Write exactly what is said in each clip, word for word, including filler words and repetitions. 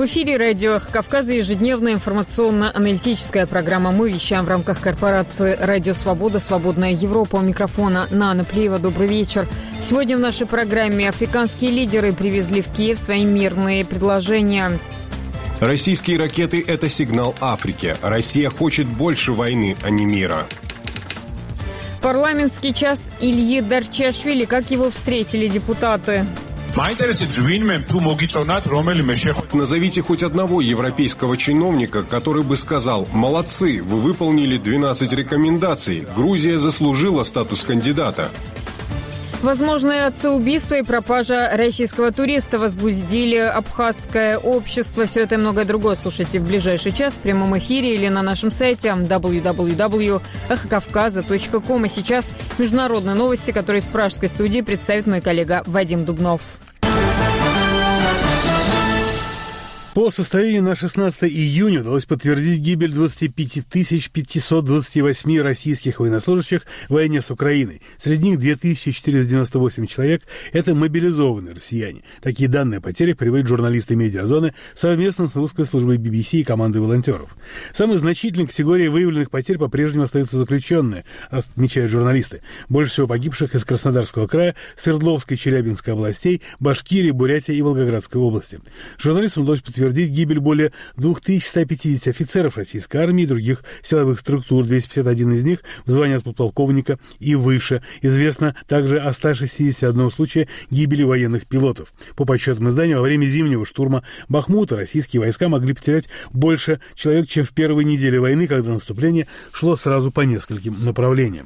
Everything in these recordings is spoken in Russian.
В эфире радио Кавказа, ежедневная информационно-аналитическая программа. Мы вещаем в рамках корпорации «Радио Свобода», «Свободная Европа». У микрофона Нана Плеева. Добрый вечер. Сегодня в нашей программе африканские лидеры привезли в Киев свои мирные предложения. Российские ракеты – это сигнал Африке. Россия хочет больше войны, а не мира. Парламентский час Ильи Дарчашвили. Как его встретили депутаты? Назовите хоть одного европейского чиновника, который бы сказал: «Молодцы, вы выполнили двенадцать рекомендаций. Грузия заслужила статус кандидата». Возможное отцеубийство и пропажа российского туриста возбудили абхазское общество. Все это и многое другое слушайте в ближайший час в прямом эфире или на нашем сайте дабл ю дабл ю дабл ю точка эхо кавказа точка ком. И сейчас международные новости, которые из пражской студии представит мой коллега Вадим Дубнов. По состоянию на шестнадцатое июня удалось подтвердить гибель двадцать пять тысяч пятьсот двадцать восемь российских военнослужащих в войне с Украиной. Среди них две тысячи четыреста девяносто восемь человек – это мобилизованные россияне. Такие данные о потерях приводят журналисты «Медиазоны» совместно с русской службой би би си и командой волонтеров. Самой значительной категорией выявленных потерь по-прежнему остаются заключенные, отмечают журналисты. Больше всего погибших из Краснодарского края, Свердловской, Челябинской областей, Башкирии, Бурятии и Волгоградской области. Журналистам удалось подтвердить Подтвердить гибель более две тысячи сто пятьдесят офицеров российской армии и других силовых структур, двести пятьдесят один из них в звании от подполковника и выше. Известно также о ста шестидесяти одном случае гибели военных пилотов. По подсчетам издания, во время зимнего штурма Бахмута российские войска могли потерять больше человек, чем в первой неделе войны, когда наступление шло сразу по нескольким направлениям.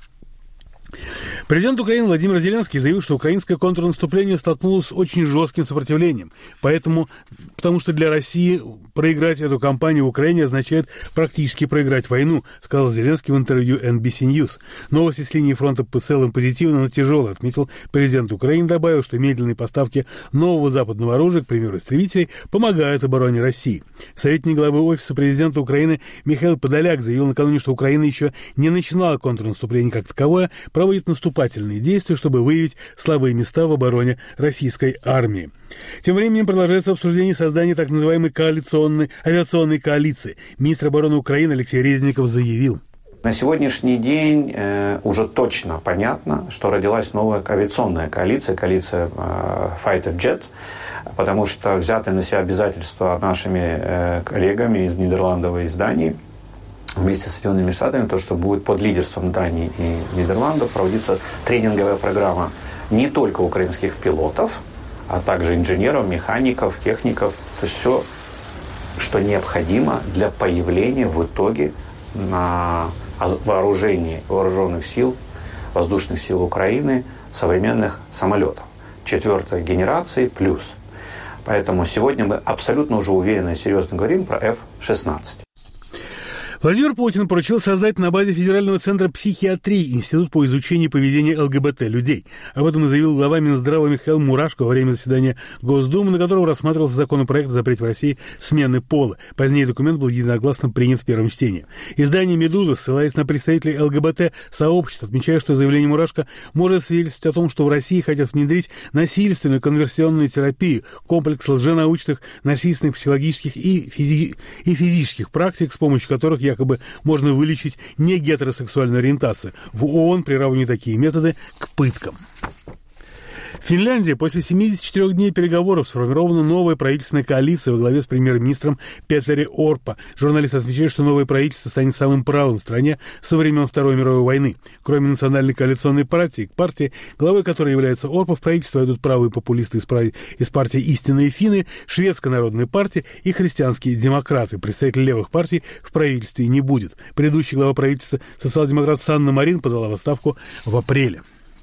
Президент Украины Владимир Зеленский заявил, что украинское контрнаступление столкнулось с очень жестким сопротивлением. Поэтому, потому что для России проиграть эту кампанию в Украине означает практически проиграть войну, сказал Зеленский в интервью эн би си News. Новости с линии фронта по целым позитивно, но тяжело, отметил президент Украины, добавил, что медленные поставки нового западного оружия, к примеру, истребителей, помогают обороне России. Советник главы Офиса президента Украины Михаил Подоляк заявил накануне, что Украина еще не начинала контрнаступление как таковое, проводит наступательные действия, чтобы выявить слабые места в обороне российской армии. Тем временем продолжается обсуждение создания так называемой коалиционной авиационной коалиции. Министр обороны Украины Алексей Резников заявил: на сегодняшний день э, уже точно понятно, что родилась новая авиационная коалиция, коалиция э, Fighter Jet, потому что взяты на себя обязательства нашими э, коллегами из Нидерландов и из Дании вместе с Соединенными Штатами, то, что будет под лидерством Дании и Нидерландов проводиться тренинговая программа не только украинских пилотов, а также инженеров, механиков, техников. То есть все, что необходимо для появления в итоге на вооружении вооруженных сил, воздушных сил Украины современных самолетов. Четвертой генерации плюс. Поэтому сегодня мы абсолютно уже уверенно и серьезно говорим про эф шестнадцать. Владимир Путин поручил создать на базе Федерального центра психиатрии институт по изучению поведения эл гэ бэ тэ людей. Об этом заявил глава Минздрава Михаил Мурашко во время заседания Госдумы, на котором рассматривался законопроект о запрете в России смены пола. Позднее документ был единогласно принят в первом чтении. Издание «Медуза», ссылаясь на представителей эл гэ бэ тэ-сообщества, отмечает, что заявление Мурашко может свидетельствовать о том, что в России хотят внедрить насильственную конверсионную терапию, комплекс лженаучных, насильственных, психологических и, физи- и физических практик, с помощью которых якобы можно вылечить негетеросексуальную ориентацию. В ООН приравнивают такие методы к пыткам. Финляндия после семидесяти четырёх дней переговоров сформирована новая правительственная коалиция во главе с премьер-министром Петери Орпо. Журналисты отмечают, что новое правительство станет самым правым в стране со времен Второй мировой войны. Кроме национальной коалиционной партии, партии, главой которой является Орпо, в правительство идут правые популисты из, прав... из партии «Истинные финны», Шведская народная партия и христианские демократы. Представителей левых партий в правительстве не будет. Предыдущий глава правительства, социал-демократ Санна Марин, подала в отставку в апреле.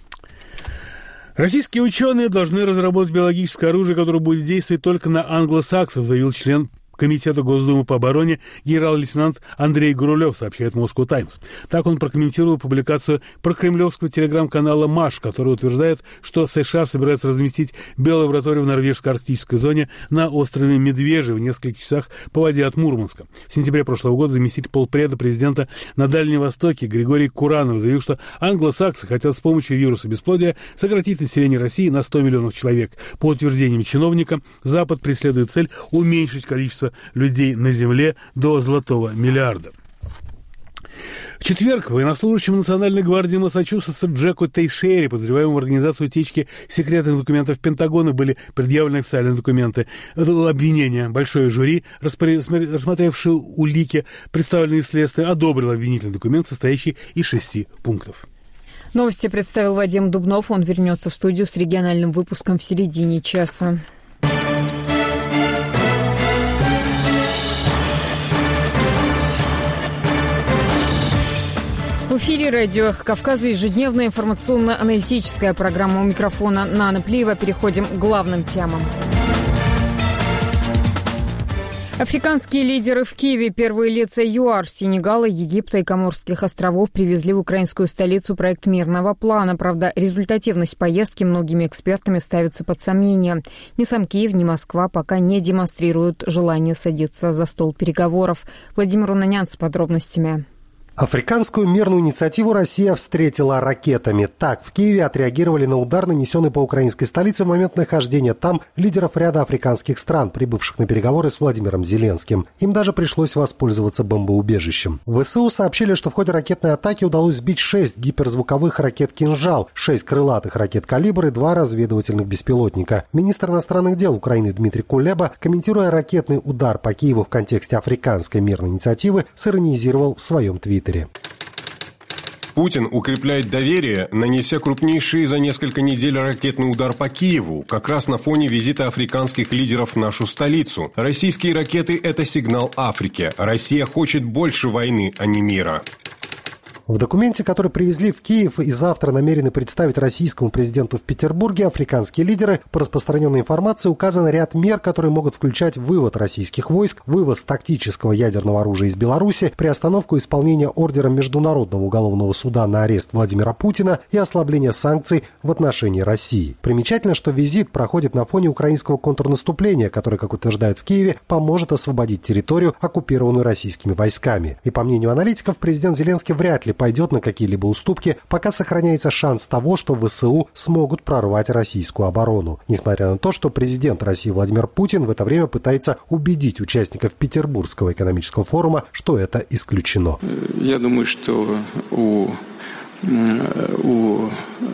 Российские ученые должны разработать биологическое оружие, которое будет действовать только на англосаксов, заявил член Комитета Госдумы по обороне генерал-лейтенант Андрей Гурулев, сообщает Moscow Times. Так он прокомментировал публикацию прокремлевского телеграм-канала МАШ, который утверждает, что США собираются разместить биолабораторию в норвежской арктической зоне на острове Медвежий в нескольких часах по воде от Мурманска. В сентябре прошлого года заместитель полпреда президента на Дальнем Востоке Григорий Куранов заявил, что англосаксы хотят с помощью вируса бесплодия сократить население России на сто миллионов человек. По утверждениям чиновника, Запад преследует цель уменьшить количество людей на Земле до золотого миллиарда. В четверг военнослужащему Национальной гвардии Массачусетса Джеку Тейшере, подозреваемому в организации утечки секретных документов Пентагона, были предъявлены официальные документы. Это обвинение. Большое жюри, рассмотревшее улики, представленные следствием, одобрило обвинительный документ, состоящий из шести пунктов. Новости представил Вадим Дубнов. Он вернется в студию с региональным выпуском в середине часа. В эфире радио «Эхо Кавказа» ежедневная информационно-аналитическая программа. У микрофона Нана Плиева. Переходим к главным темам. Африканские лидеры в Киеве, первые лица ЮАР, Сенегала, Египта и Коморских островов привезли в украинскую столицу проект мирного плана. Правда, результативность поездки многими экспертами ставится под сомнение. Ни сам Киев, ни Москва пока не демонстрируют желание садиться за стол переговоров. Владимир Унанян с подробностями. Африканскую мирную инициативу Россия встретила ракетами. Так, в Киеве отреагировали на удар, нанесенный по украинской столице в момент нахождения там лидеров ряда африканских стран, прибывших на переговоры с Владимиром Зеленским. Им даже пришлось воспользоваться бомбоубежищем. В ВСУ сообщили, что в ходе ракетной атаки удалось сбить шесть гиперзвуковых ракет «Кинжал», шесть крылатых ракет «Калибр» и два разведывательных беспилотника. Министр иностранных дел Украины Дмитрий Кулеба, комментируя ракетный удар по Киеву в контексте африканской мирной инициативы, сиронизировал в своем твиттере. Путин укрепляет доверие, нанеся крупнейший за несколько недель ракетный удар по Киеву, как раз на фоне визита африканских лидеров в нашу столицу. Российские ракеты – это сигнал Африке. Россия хочет больше войны, а не мира. В документе, который привезли в Киев и завтра намерены представить российскому президенту в Петербурге, африканские лидеры, по распространенной информации указан ряд мер, которые могут включать вывод российских войск, вывоз тактического ядерного оружия из Беларуси, приостановку исполнения ордера Международного уголовного суда на арест Владимира Путина и ослабление санкций в отношении России. Примечательно, что визит проходит на фоне украинского контрнаступления, которое, как утверждают в Киеве, поможет освободить территорию, оккупированную российскими войсками. И по мнению аналитиков, президент Зеленский вряд ли пойдет на какие-либо уступки, пока сохраняется шанс того, что ВСУ смогут прорвать российскую оборону. Несмотря на то, что президент России Владимир Путин в это время пытается убедить участников Петербургского экономического форума, что это исключено. Я думаю, что у, у,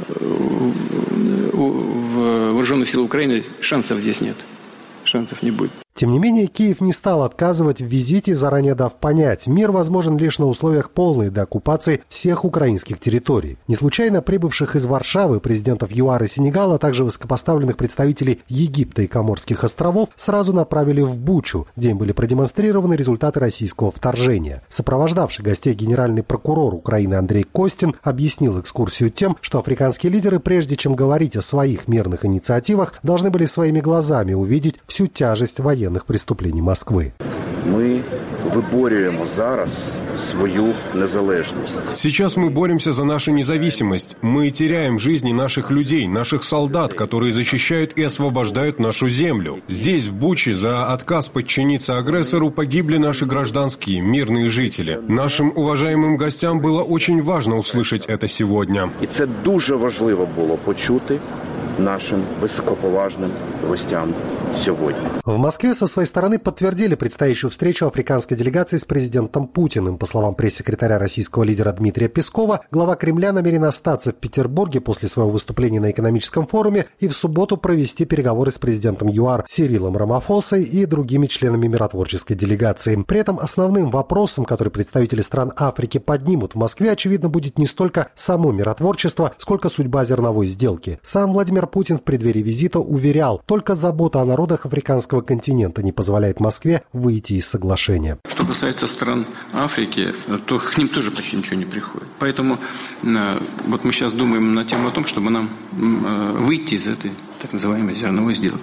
у вооруженных сил Украины шансов здесь нет. Шансов не будет. Тем не менее, Киев не стал отказывать в визите, заранее дав понять, мир возможен лишь на условиях полной деоккупации всех украинских территорий. Не случайно прибывших из Варшавы президентов ЮАР и Сенегала, а также высокопоставленных представителей Египта и Коморских островов сразу направили в Бучу, где им были продемонстрированы результаты российского вторжения. Сопровождавший гостей генеральный прокурор Украины Андрей Костин объяснил экскурсию тем, что африканские лидеры, прежде чем говорить о своих мирных инициативах, должны были своими глазами увидеть всю тяжесть военных преступлений Москвы. Мы виборюємо зараз свою незалежність. Сейчас мы боремся за нашу независимость. Мы теряем жизни наших людей, наших солдат, которые защищают и освобождают нашу землю. Здесь, в Буче, за отказ подчиниться агрессору погибли наши гражданские, мирные жители. Нашим уважаемым гостям было очень важно услышать это сегодня. І це дуже важливо було почути нашим высокоповажным гостям сегодня. В Москве со своей стороны подтвердили предстоящую встречу африканской делегации с президентом Путиным. По словам пресс-секретаря российского лидера Дмитрия Пескова, глава Кремля намерен остаться в Петербурге после своего выступления на экономическом форуме и в субботу провести переговоры с президентом ЮАР Сирилом Рамафосой и другими членами миротворческой делегации. При этом основным вопросом, который представители стран Африки поднимут в Москве, очевидно, будет не столько само миротворчество, сколько судьба зерновой сделки. Сам Владимир Путин в преддверии визита уверял, только забота о народах африканского континента не позволяет Москве выйти из соглашения. Что касается стран Африки, то к ним тоже почти ничего не приходит. Поэтому вот мы сейчас думаем на тему о том, чтобы нам выйти из этой так называемой зерновой сделки.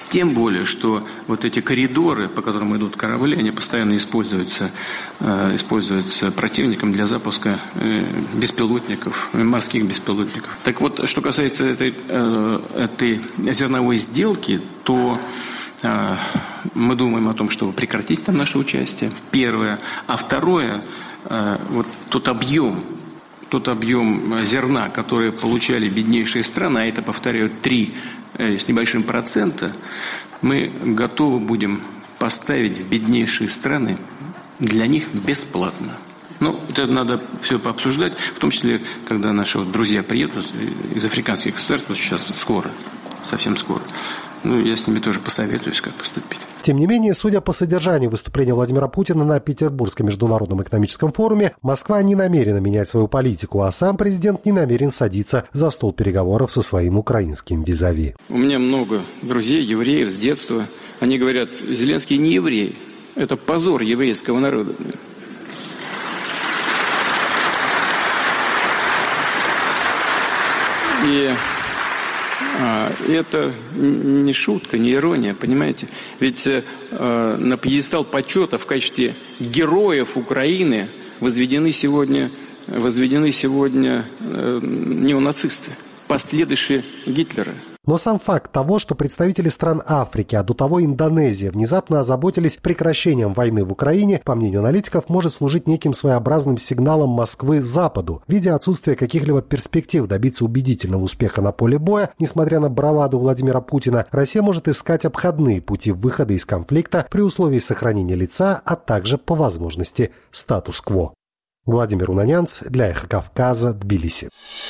Тем более, что вот эти коридоры, по которым идут корабли, они постоянно используются, э, используются противником для запуска э, беспилотников, морских беспилотников. Так вот, что касается этой, э, этой зерновой сделки, то э, мы думаем о том, чтобы прекратить там наше участие. Первое. А второе, э, вот тот объем, тот объем зерна, который получали беднейшие страны, а это, повторяю, три с небольшим процента, мы готовы будем поставить в беднейшие страны для них бесплатно. Ну, это надо все пообсуждать, в том числе, когда наши вот друзья приедут из африканских государств, вот сейчас скоро, совсем скоро. Ну, я с ними тоже посоветуюсь, как поступить. Тем не менее, судя по содержанию выступления Владимира Путина на Петербургском международном экономическом форуме, Москва не намерена менять свою политику, а сам президент не намерен садиться за стол переговоров со своим украинским визави. У меня много друзей, евреев с детства. Они говорят, Зеленский не еврей. Это позор еврейского народа. И... это не шутка, не ирония, понимаете? Ведь э, на пьедестал почета в качестве героев Украины возведены сегодня, возведены сегодня э, неонацисты, последующие Гитлера. Но сам факт того, что представители стран Африки, а до того Индонезия, внезапно озаботились прекращением войны в Украине, по мнению аналитиков, может служить неким своеобразным сигналом Москвы Западу. Видя отсутствие каких-либо перспектив добиться убедительного успеха на поле боя, несмотря на браваду Владимира Путина, Россия может искать обходные пути выхода из конфликта при условии сохранения лица, а также, по возможности, статус-кво. Владимир Унанянц для Эхо Кавказа, Тбилиси.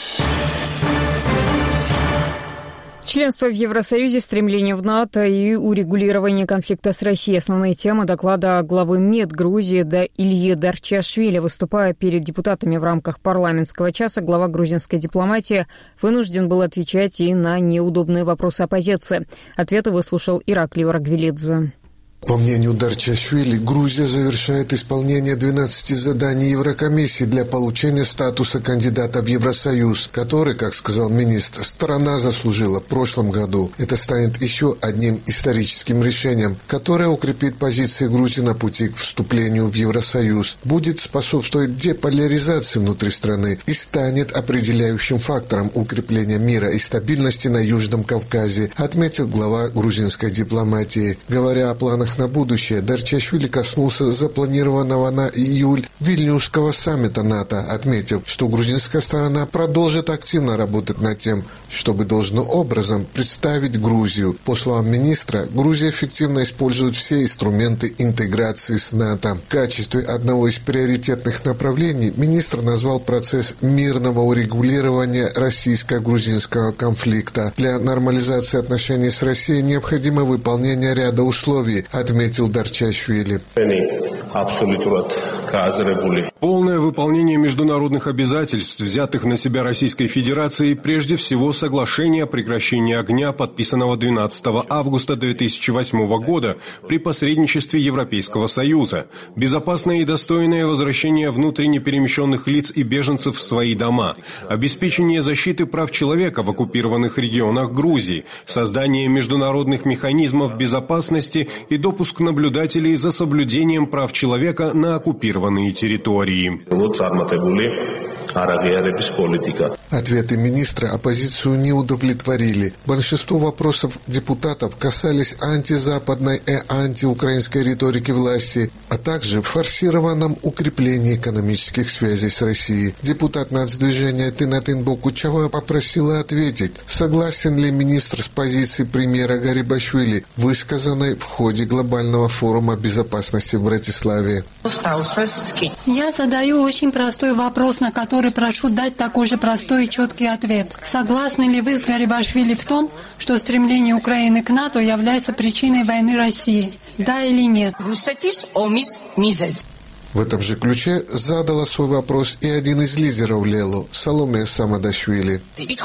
Членство в Евросоюзе, стремление в НАТО и урегулирование конфликта с Россией. Основные темы доклада главы МИД Грузии да Ильи Дарчашвили. Выступая перед депутатами в рамках парламентского часа, глава грузинской дипломатии вынужден был отвечать и на неудобные вопросы оппозиции. Ответы выслушал Ираклий Рагвелидзе. По мнению Дарчашвили, Грузия завершает исполнение двенадцати заданий Еврокомиссии для получения статуса кандидата в Евросоюз, который, как сказал министр, страна заслужила в прошлом году. Это станет еще одним историческим решением, которое укрепит позиции Грузии на пути к вступлению в Евросоюз, будет способствовать деполяризации внутри страны и станет определяющим фактором укрепления мира и стабильности на Южном Кавказе, отметил глава грузинской дипломатии. Говоря о планах на будущее, Дарчашвили коснулся запланированного на июль Вильнюсского саммита НАТО, отметив, что грузинская сторона продолжит активно работать над тем, чтобы должным образом представить Грузию. По словам министра, Грузия эффективно использует все инструменты интеграции с НАТО. В качестве одного из приоритетных направлений министр назвал процесс мирного урегулирования российско-грузинского конфликта. Для нормализации отношений с Россией необходимо выполнение ряда условий, отметил Дарчашвили. Полное выполнение международных обязательств, взятых на себя Российской Федерацией, прежде всего соглашение о прекращении огня, подписанного двенадцатого августа две тысячи восьмого года при посредничестве Европейского Союза, безопасное и достойное возвращение внутренне перемещенных лиц и беженцев в свои дома, обеспечение защиты прав человека в оккупированных регионах Грузии, создание международных механизмов безопасности и допуск наблюдателей за соблюдением прав человека на оккупированные территории. Ответы министра оппозицию не удовлетворили. Большинство вопросов депутатов касались антизападной и антиукраинской риторики власти, а также форсированном укреплении экономических связей с Россией. Депутат нацдвижения Тинатин Бокучава попросила ответить, согласен ли министр с позицией премьера Гарибашвили, высказанной в ходе глобального форума безопасности в Братиславе. Я задаю очень простой вопрос, на который прошу дать такой же простой и четкий ответ. Согласны ли вы с Гарибашвили в том, что стремление Украины к НАТО является причиной войны России? Да или нет? В этом же ключе задала свой вопрос и один из лидеров Лелу, Саломе Самадашвили.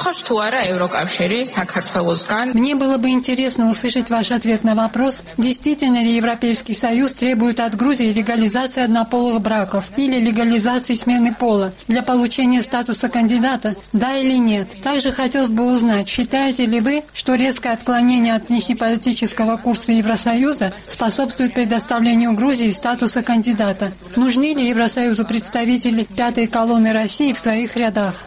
Мне было бы интересно услышать ваш ответ на вопрос, действительно ли Европейский Союз требует от Грузии легализации однополых браков или легализации смены пола для получения статуса кандидата, да или нет. Также хотелось бы узнать, считаете ли вы, что резкое отклонение от внешнеполитического курса Евросоюза способствует предоставлению Грузии статуса кандидата? Нужны ли Евросоюзу представители пятой колонны России в своих рядах?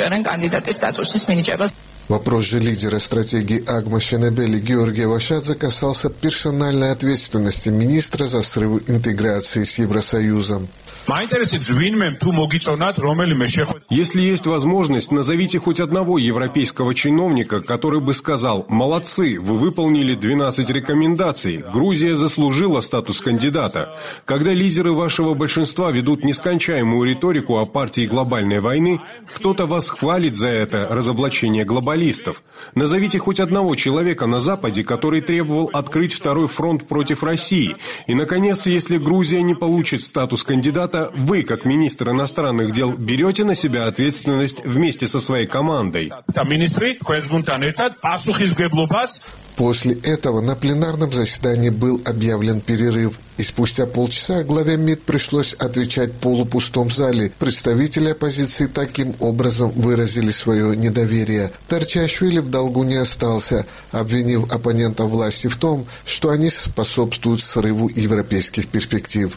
Вопрос же лидера стратегии Агма Шенебели Георгия Вашадзе касался персональной ответственности министра за срыв интеграции с Евросоюзом. Если есть возможность, назовите хоть одного европейского чиновника, который бы сказал: «Молодцы, вы выполнили двенадцать рекомендаций, Грузия заслужила статус кандидата». Когда лидеры вашего большинства ведут нескончаемую риторику о партии глобальной войны, кто-то вас хвалит за это разоблачение глобалистов. Назовите хоть одного человека на Западе, который требовал открыть второй фронт против России. И, наконец, если Грузия не получит статус кандидата, вы, как министр иностранных дел, берете на себя ответственность вместе со своей командой. После этого на пленарном заседании был объявлен перерыв. И спустя полчаса главе МИД пришлось отвечать в полупустом зале. Представители оппозиции таким образом выразили свое недоверие. Дарчашвили в долгу не остался, обвинив оппонентов власти в том, что они способствуют срыву европейских перспектив.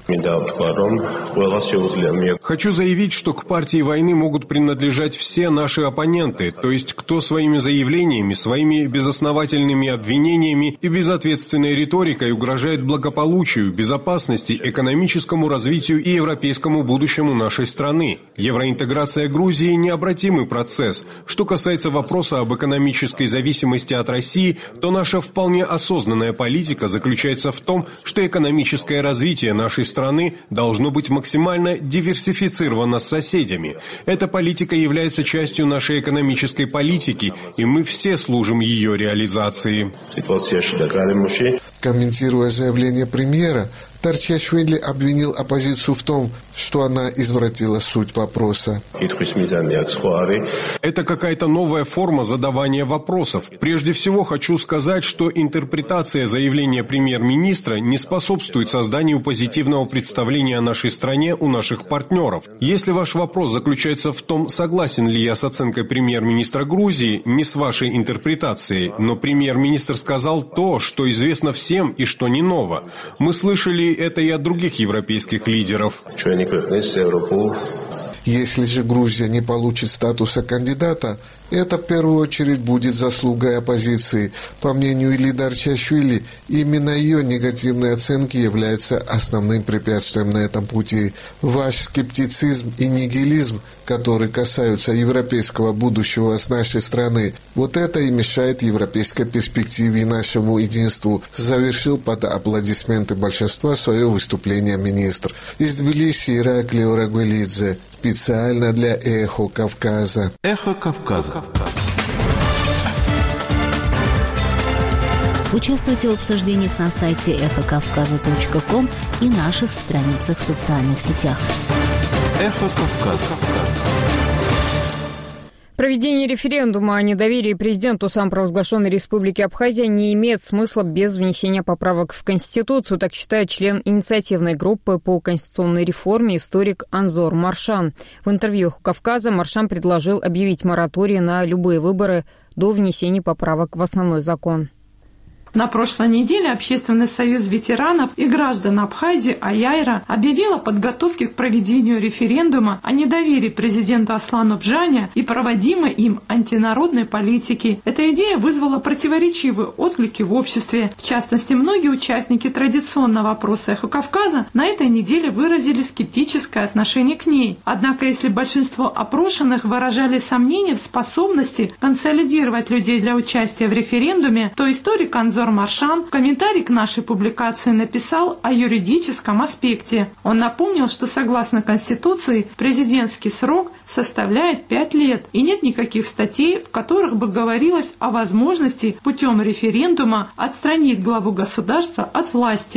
Хочу заявить, что к партии войны могут принадлежать все наши оппоненты, то есть кто своими заявлениями, своими безосновательными обвинениями и безответственной риторикой угрожает благополучию, безопасности, безопасности, экономическому развитию и европейскому будущему нашей страны. Евроинтеграция Грузии – необратимый процесс. Что касается вопроса об экономической зависимости от России, то наша вполне осознанная политика заключается в том, что экономическое развитие нашей страны должно быть максимально диверсифицировано с соседями. Эта политика является частью нашей экономической политики, и мы все служим ее реализации. Комментируя заявление премьера, Дарчашвили обвинил оппозицию в том, что она извратила суть вопроса. Это какая-то новая форма задавания вопросов. Прежде всего хочу сказать, что интерпретация заявления премьер-министра не способствует созданию позитивного представления о нашей стране у наших партнеров. Если ваш вопрос заключается в том, согласен ли я с оценкой премьер-министра Грузии, не с вашей интерпретацией, но премьер-министр сказал то, что известно всем и что не ново. Мы слышали это и от других европейских лидеров. Если же Грузия не получит статуса кандидата, это в первую очередь будет заслугой оппозиции. По мнению Ильи Дарчашвили, именно ее негативные оценки являются основным препятствием на этом пути. Ваш скептицизм и нигилизм, которые касаются европейского будущего с нашей страны, вот это и мешает европейской перспективе и нашему единству, завершил под аплодисменты большинства свое выступление министр. Из Тбилиси Ираклий Орагвелидзе. Специально для «Эхо Кавказа». «Эхо Кавказа». Участвуйте в обсуждениях на сайте эхо кавказа точка ком и наших страницах в социальных сетях. «Эхо Кавказа». Проведение референдума о недоверии президенту самопровозглашенной Республики Абхазия не имеет смысла без внесения поправок в Конституцию, так считает член инициативной группы по конституционной реформе историк Анзор Маршан. В интервью «Эхо Кавказа» Маршан предложил объявить мораторий на любые выборы до внесения поправок в основной закон. На прошлой неделе Общественный союз ветеранов и граждан Абхазии «Аяйра» объявил о подготовке к проведению референдума о недоверии президенту Аслану Бжане и проводимой им антинародной политике. Эта идея вызвала противоречивые отклики в обществе. В частности, многие участники традиционного опроса «Эхо Кавказа» на этой неделе выразили скептическое отношение к ней. Однако, если большинство опрошенных выражали сомнения в способности консолидировать людей для участия в референдуме, то историк Анзор Маршан в комментарии к нашей публикации написал о юридическом аспекте. Он напомнил, что согласно Конституции президентский срок составляет пять лет, и нет никаких статей, в которых бы говорилось о возможности путем референдума отстранить главу государства от власти.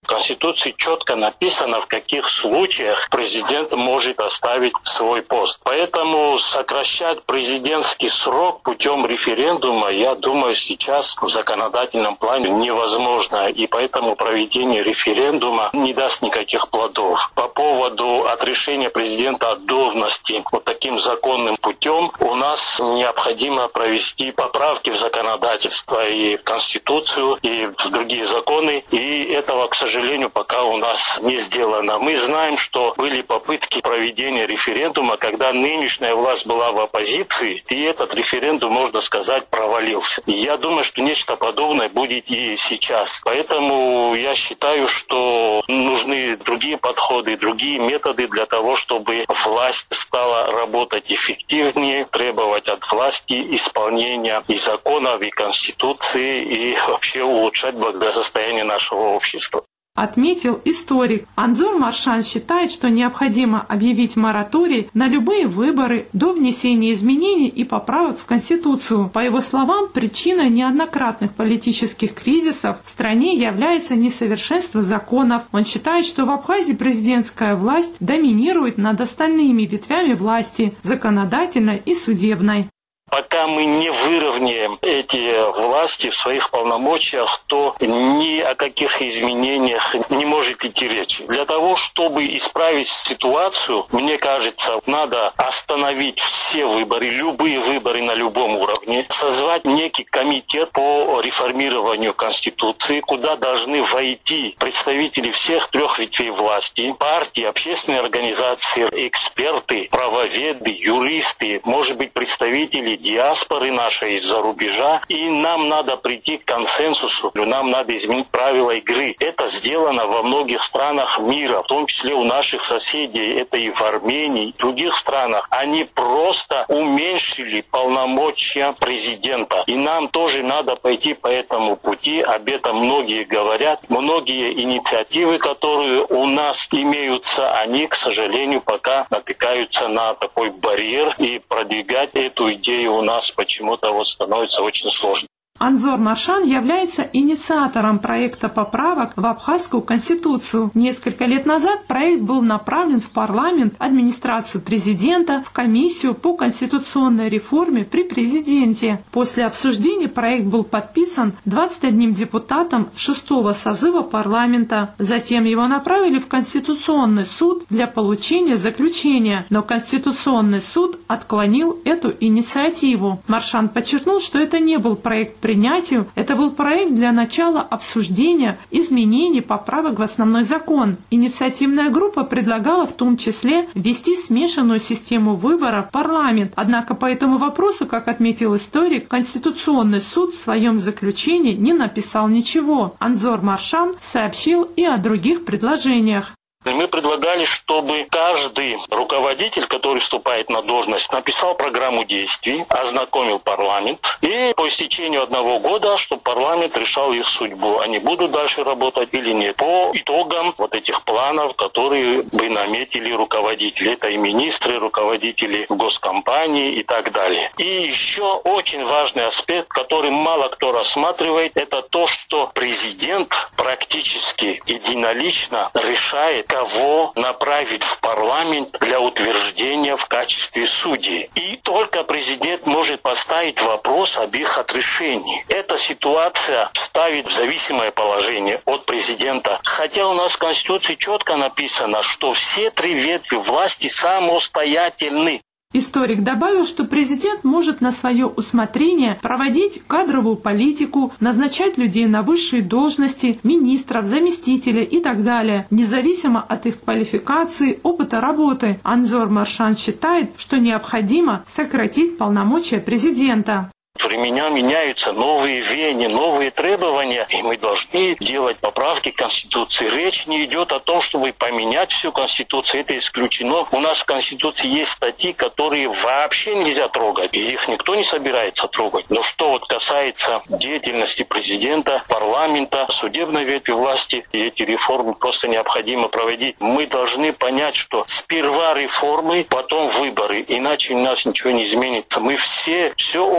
В Конституции четко написано, в каких случаях президент может оставить свой пост. Поэтому сокращать президентский срок путем референдума, я думаю, сейчас в законодательном плане невозможно. И поэтому проведение референдума не даст никаких плодов. По поводу отрешения президента от должности вот таким законным путем у нас необходимо провести поправки в законодательство и в Конституцию, и в другие законы. И этого, к сожалению, К сожалению, пока у нас не сделано. Мы знаем, что были попытки проведения референдума, когда нынешняя власть была в оппозиции, и этот референдум, можно сказать, провалился. И я думаю, что нечто подобное будет и сейчас. Поэтому я считаю, что нужны другие подходы, другие методы для того, чтобы власть стала работать эффективнее, требовать от власти исполнения и законов, и Конституции, и вообще улучшать благосостояние нашего общества. Отметил историк. Анзор Маршан считает, что необходимо объявить мораторий на любые выборы до внесения изменений и поправок в Конституцию. По его словам, причиной неоднократных политических кризисов в стране является несовершенство законов. Он считает, что в Абхазии президентская власть доминирует над остальными ветвями власти – законодательной и судебной. Пока мы не выровняем эти власти в своих полномочиях, то ни о каких изменениях не может идти речи. Для того, чтобы исправить ситуацию, мне кажется, надо остановить все выборы, любые выборы на любом уровне, созвать некий комитет по реформированию Конституции, куда должны войти представители всех трех ветвей власти, партии, общественные организации, эксперты, правоведы, юристы, может быть, представители диаспоры нашей из-за рубежа, и нам надо прийти к консенсусу, нам надо изменить правила игры. Это сделано во многих странах мира, в том числе у наших соседей, это и в Армении, и в других странах. Они просто уменьшили полномочия президента. И нам тоже надо пойти по этому пути, об этом многие говорят. Многие инициативы, которые у нас имеются, они, к сожалению, пока натыкаются на такой барьер, и продвигать эту идею у нас почему-то вот становится очень сложно. Анзор Маршан является инициатором проекта поправок в Абхазскую конституцию. Несколько лет назад проект был направлен в парламент, администрацию президента, в комиссию по конституционной реформе при президенте. После обсуждения проект был подписан двадцатью одним депутатом шестого созыва парламента. Затем его направили в Конституционный суд для получения заключения, но Конституционный суд отклонил эту инициативу. Маршан подчеркнул, что это не был проект принятию, это был проект для начала обсуждения изменений поправок в основной закон. Инициативная группа предлагала в том числе ввести смешанную систему выборов в парламент. Однако по этому вопросу, как отметил историк, Конституционный суд в своем заключении не написал ничего. Анзор Маршан сообщил и о других предложениях. Мы предлагали, чтобы каждый руководитель, который вступает на должность, написал программу действий, ознакомил парламент, и по истечению одного года, чтобы парламент решал их судьбу, они будут дальше работать или нет. По итогам вот этих планов, которые бы наметили руководители, это и министры, руководители госкомпаний и так далее. И еще очень важный аспект, который мало кто рассматривает, это то, что президент практически единолично решает, кого направить в парламент для утверждения в качестве судей. И только президент может поставить вопрос об их отрешении. Эта ситуация ставит в зависимое положение от президента. Хотя у нас в Конституции четко написано, что все три ветви власти самостоятельны. Историк добавил, что президент может на свое усмотрение проводить кадровую политику, назначать людей на высшие должности, министров, заместителей и так далее, независимо от их квалификации, опыта работы. Анзор Маршан считает, что необходимо сократить полномочия президента. Времена меняются, новые веяния, новые требования, и мы должны делать поправки к Конституции. Речь не идет о том, чтобы поменять всю Конституцию, это исключено. У нас в Конституции есть статьи, которые вообще нельзя трогать, и их никто не собирается трогать. Но что вот касается деятельности президента, парламента, судебной ветви власти, и эти реформы просто необходимо проводить. Мы должны понять, что сперва реформы, потом выборы, иначе у нас ничего не изменится. Мы все, все общество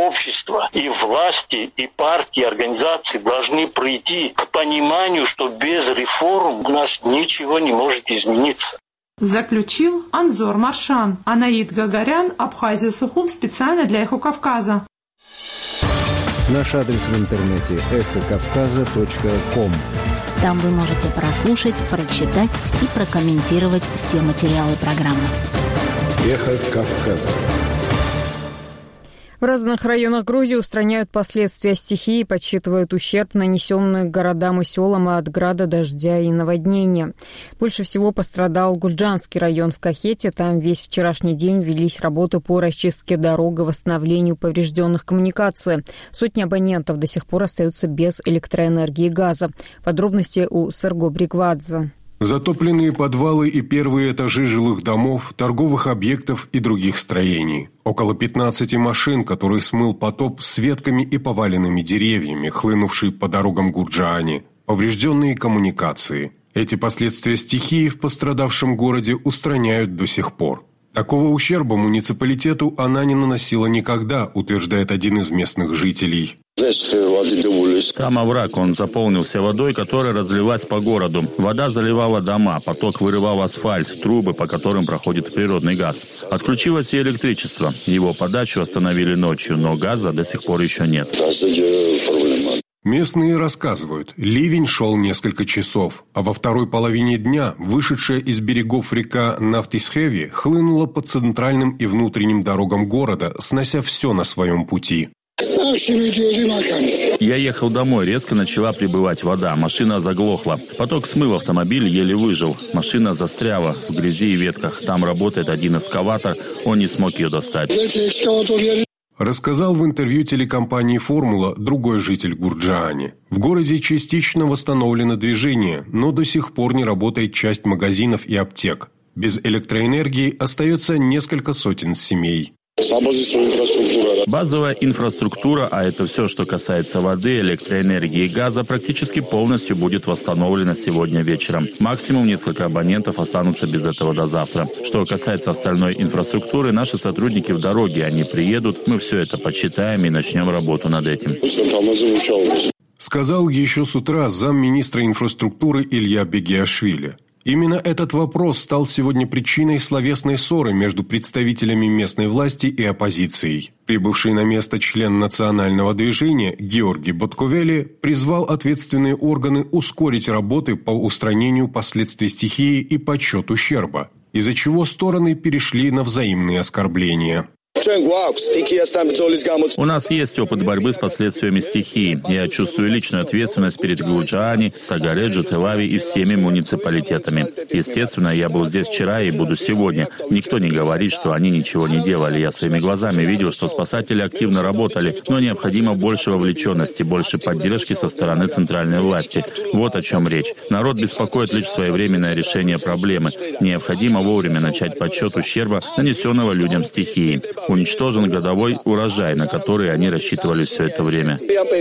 правительство, и власти, и партии, и организации должны прийти к пониманию, что без реформ у нас ничего не может измениться. Заключил Анзор Маршан. Анаид Гагарян, Абхазия Сухум, специально для «Эхо Кавказа». Наш адрес в интернете эхо кавказа точка ком. Там вы можете прослушать, прочитать и прокомментировать все материалы программы. Эхо Кавказа. В разных районах Грузии устраняют последствия стихии, подсчитывают ущерб, нанесенный городам и селам от града, дождя и наводнения. Больше всего пострадал Гульджанский район в Кахете. Там весь вчерашний день велись работы по расчистке дорог и восстановлению поврежденных коммуникаций. Сотни абонентов до сих пор остаются без электроэнергии и газа. Подробности у Серго Бригвадзе. Затопленные подвалы и первые этажи жилых домов, торговых объектов и других строений. Около пятнадцати машин, которые смыл потоп с ветками и поваленными деревьями, хлынувшие по дорогам Гурджаани. Поврежденные коммуникации. Эти последствия стихии в пострадавшем городе устраняют до сих пор. Такого ущерба муниципалитету она не наносила никогда, утверждает один из местных жителей. Там овраг, он заполнился водой, которая разлилась по городу. Вода заливала дома, поток вырывал асфальт, трубы, по которым проходит природный газ. Отключилось и электричество. Его подачу остановили ночью, но газа до сих пор еще нет. Местные рассказывают, ливень шел несколько часов, а во второй половине дня вышедшая из берегов река Нафтисхеви хлынула по центральным и внутренним дорогам города, снося все на своем пути. Я ехал домой, резко начала прибывать вода, машина заглохла. Поток смыл автомобиль, еле выжил. Машина застряла в грязи и ветках. Там работает один эскаватор, он не смог ее достать. Рассказал в интервью телекомпании «Формула» другой житель Гурджаани. В городе частично восстановлено движение, но до сих пор не работает часть магазинов и аптек. Без электроэнергии остается несколько сотен семей. Базовая инфраструктура, а это все, что касается воды, электроэнергии и газа, практически полностью будет восстановлена сегодня вечером. Максимум несколько абонентов останутся без этого до завтра. Что касается остальной инфраструктуры, наши сотрудники в дороге, они приедут, мы все это подсчитаем и начнем работу над этим. Сказал еще с утра замминистра инфраструктуры Илья Бегиашвили. Именно этот вопрос стал сегодня причиной словесной ссоры между представителями местной власти и оппозицией. Прибывший на место член национального движения Георгий Ботковели призвал ответственные органы ускорить работы по устранению последствий стихии и подсчет ущерба, из-за чего стороны перешли на взаимные оскорбления. У нас есть опыт борьбы с последствиями стихии. Я чувствую личную ответственность перед Гурджаани, Сагареджо, Телави и всеми муниципалитетами. Естественно, я был здесь вчера и буду сегодня. Никто не говорит, что они ничего не делали. Я своими глазами видел, что спасатели активно работали, но необходимо больше вовлеченности, больше поддержки со стороны центральной власти. Вот о чем речь. Народ беспокоит лишь своевременное решение проблемы. Необходимо вовремя начать подсчет ущерба, нанесенного людям стихией. Уничтожен годовой урожай, на который они рассчитывали все это время.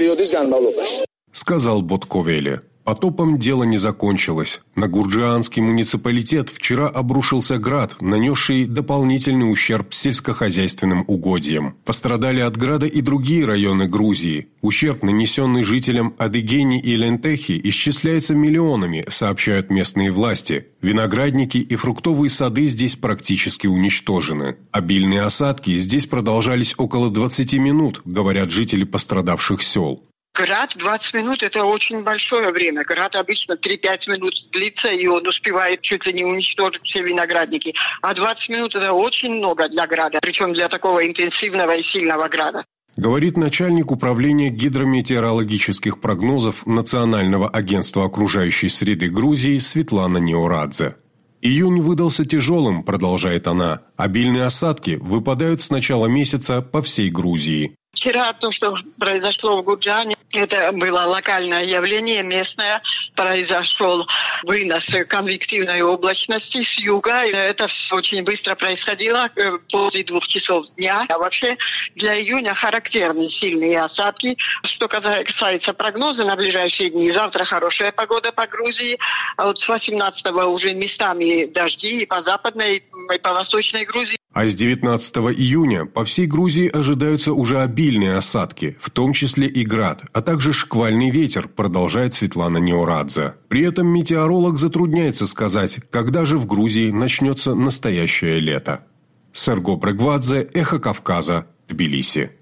Сказал Ботковели. Потопом дело не закончилось. На Гурджаанский муниципалитет вчера обрушился град, нанесший дополнительный ущерб сельскохозяйственным угодьям. Пострадали от града и другие районы Грузии. Ущерб, нанесенный жителям Адыгейни и Лентехи, исчисляется миллионами, сообщают местные власти. Виноградники и фруктовые сады здесь практически уничтожены. Обильные осадки здесь продолжались около двадцати минут, говорят жители пострадавших сел. Град двадцать минут – это очень большое время. Град обычно три-пять минут длится, и он успевает чуть ли не уничтожить все виноградники. А двадцать минут – это очень много для града, причем для такого интенсивного и сильного града. Говорит начальник управления гидрометеорологических прогнозов Национального агентства окружающей среды Грузии Светлана Неорадзе. Июнь выдался тяжелым, продолжает она. Обильные осадки выпадают с начала месяца по всей Грузии. Вчера то, что произошло в Гурджаане, это было локальное явление, местное. Произошел вынос конвективной облачности с юга. Это все очень быстро происходило, после двух часов дня. А вообще для июня характерны сильные осадки. Что касается прогноза на ближайшие дни, завтра хорошая погода по Грузии. А вот с восемнадцатого уже местами дожди и по западной, и по восточной Грузии. А с девятнадцатого июня по всей Грузии ожидаются уже обильные осадки, в том числе и град, а также шквальный ветер, продолжает Светлана Неорадзе. При этом метеоролог затрудняется сказать, когда же в Грузии начнется настоящее лето. Серго Брегвадзе, Эхо Кавказа, Тбилиси.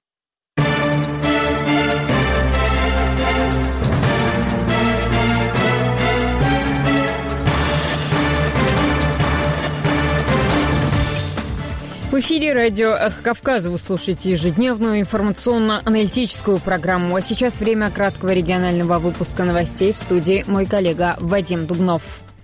В эфире радио «Эхо Кавказа». Вы слушаете ежедневную информационно-аналитическую программу. А сейчас время краткого регионального выпуска новостей. В студии мой коллега Вадим Дубнов.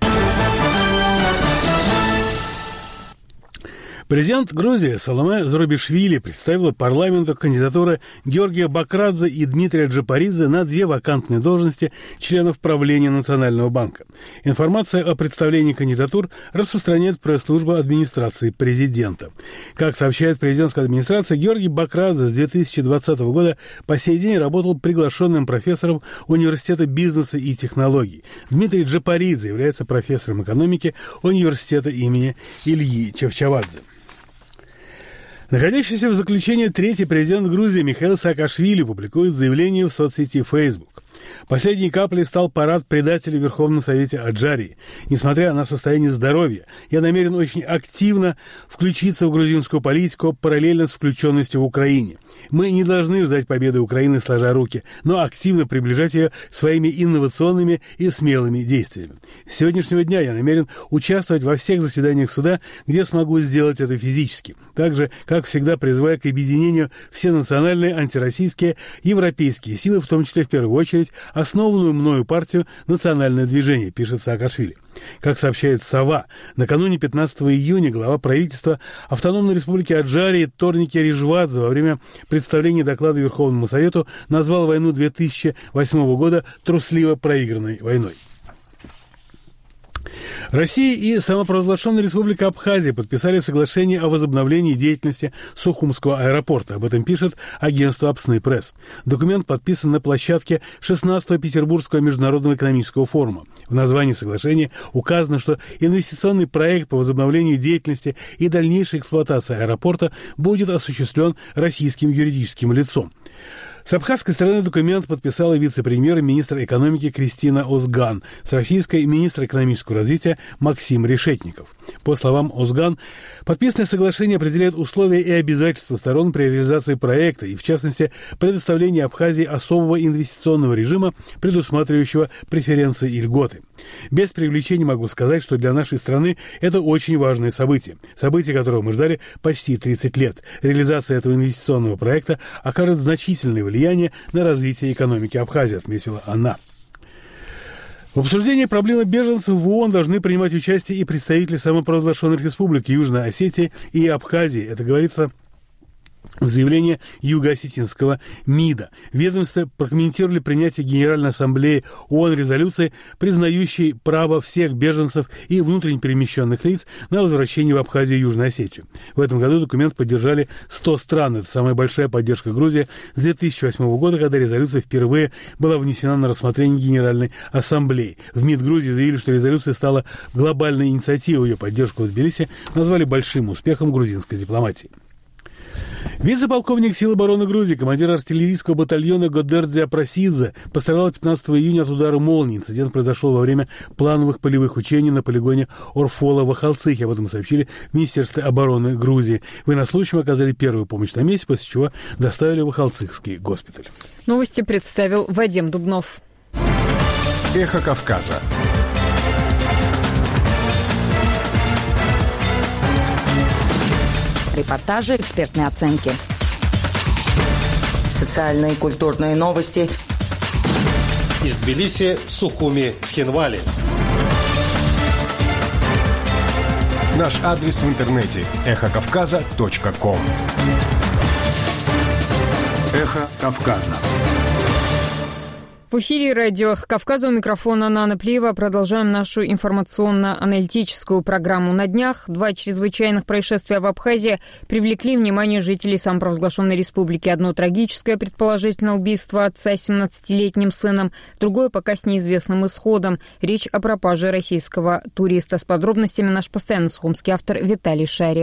Президент Грузии Саломе Зурабишвили представила парламенту кандидатуры Георгия Бакрадзе и Дмитрия Джапаридзе на две вакантные должности членов правления Национального банка. Информация о представлении кандидатур распространяет пресс-служба администрации президента. Как сообщает президентская администрация, Георгий Бакрадзе с две тысячи двадцатого года по сей день работал приглашенным профессором Университета бизнеса и технологий. Дмитрий Джапаридзе является профессором экономики Университета имени Ильи Чавчавадзе. Находящийся в заключении третий президент Грузии Михаил Саакашвили публикует заявление в соцсети Facebook. Последней каплей стал парад предателей в Верховном Совете Аджарии. Несмотря на состояние здоровья, я намерен очень активно включиться в грузинскую политику параллельно с включенностью в Украине. Мы не должны ждать победы Украины сложа руки, но активно приближать ее своими инновационными и смелыми действиями. С сегодняшнего дня я намерен участвовать во всех заседаниях суда, где смогу сделать это физически. Также, как всегда, призывая к объединению все национальные, антироссийские, европейские силы, в том числе в первую очередь основанную мною партию «Национальное движение», пишет Саакашвили. Как сообщает «Сова», накануне пятнадцатого июня глава правительства Автономной Республики Аджарии Торники Рижвадзе во время представления доклада Верховному Совету назвал войну две тысячи восьмого года трусливо проигранной войной. Россия и самопровозглашенная Республика Абхазия подписали соглашение о возобновлении деятельности Сухумского аэропорта. Об этом пишет агентство Апсны Пресс. Документ подписан на площадке шестнадцатого Петербургского международного экономического форума. В названии соглашения указано, что инвестиционный проект по возобновлению деятельности и дальнейшей эксплуатации аэропорта будет осуществлен российским юридическим лицом. С абхазской стороны документ подписала вице-премьер и министр экономики Кристина Озган, с российской министр экономического развития Максим Решетников. По словам Озган, подписанное соглашение определяет условия и обязательства сторон при реализации проекта и, в частности, предоставление Абхазии особого инвестиционного режима, предусматривающего преференции и льготы. Без привлечения могу сказать, что для нашей страны это очень важное событие. Событие, которого мы ждали почти тридцать лет. Реализация этого инвестиционного проекта окажет значительное влияние на развитие экономики Абхазии, отметила она. В обсуждении проблемы беженцев в ООН должны принимать участие и представители самопровозглашенных республик Южной Осетии и Абхазии. Это говорится в заявлении Юго-Осетинского МИДа. Ведомства прокомментировали принятие Генеральной Ассамблеи ООН резолюции, признающей право всех беженцев и внутренне перемещенных лиц на возвращение в Абхазию и Южную Осетию. В этом году документ поддержали сто стран. Это самая большая поддержка Грузии с две тысячи восьмого года, когда резолюция впервые была внесена на рассмотрение Генеральной Ассамблеи. В МИД Грузии заявили, что резолюция стала глобальной инициативой. Ее поддержку в Тбилиси назвали большим успехом грузинской дипломатии. Вице-полковник сил обороны Грузии, командир артиллерийского батальона Годердзе Апрасидзе пострадал пятнадцатого июня от удара молнии. Инцидент произошел во время плановых полевых учений на полигоне Орфола в Ахалцихе. Об этом сообщили в Министерстве обороны Грузии. Военнослужащим оказали первую помощь на месте, после чего доставили в Ахалцихский госпиталь. Новости представил Вадим Дубнов. Эхо Кавказа. Репортажи, экспертные оценки. Социальные и культурные новости. Из Тбилиси, Сухуми, Цхинвали. Наш адрес в интернете – эхо кавказа точка ком. Эхо Кавказа. В эфире радио «Кавказа», у микрофона Нана Плиева. Продолжаем нашу информационно-аналитическую программу. На днях два чрезвычайных происшествия в Абхазии привлекли внимание жителей самопровозглашенной республики. Одно трагическое, предположительно, убийство отца семнадцатилетним сыном, другое пока с неизвестным исходом. Речь о пропаже российского туриста. С подробностями наш постоянный сухумский автор Виталий Шария.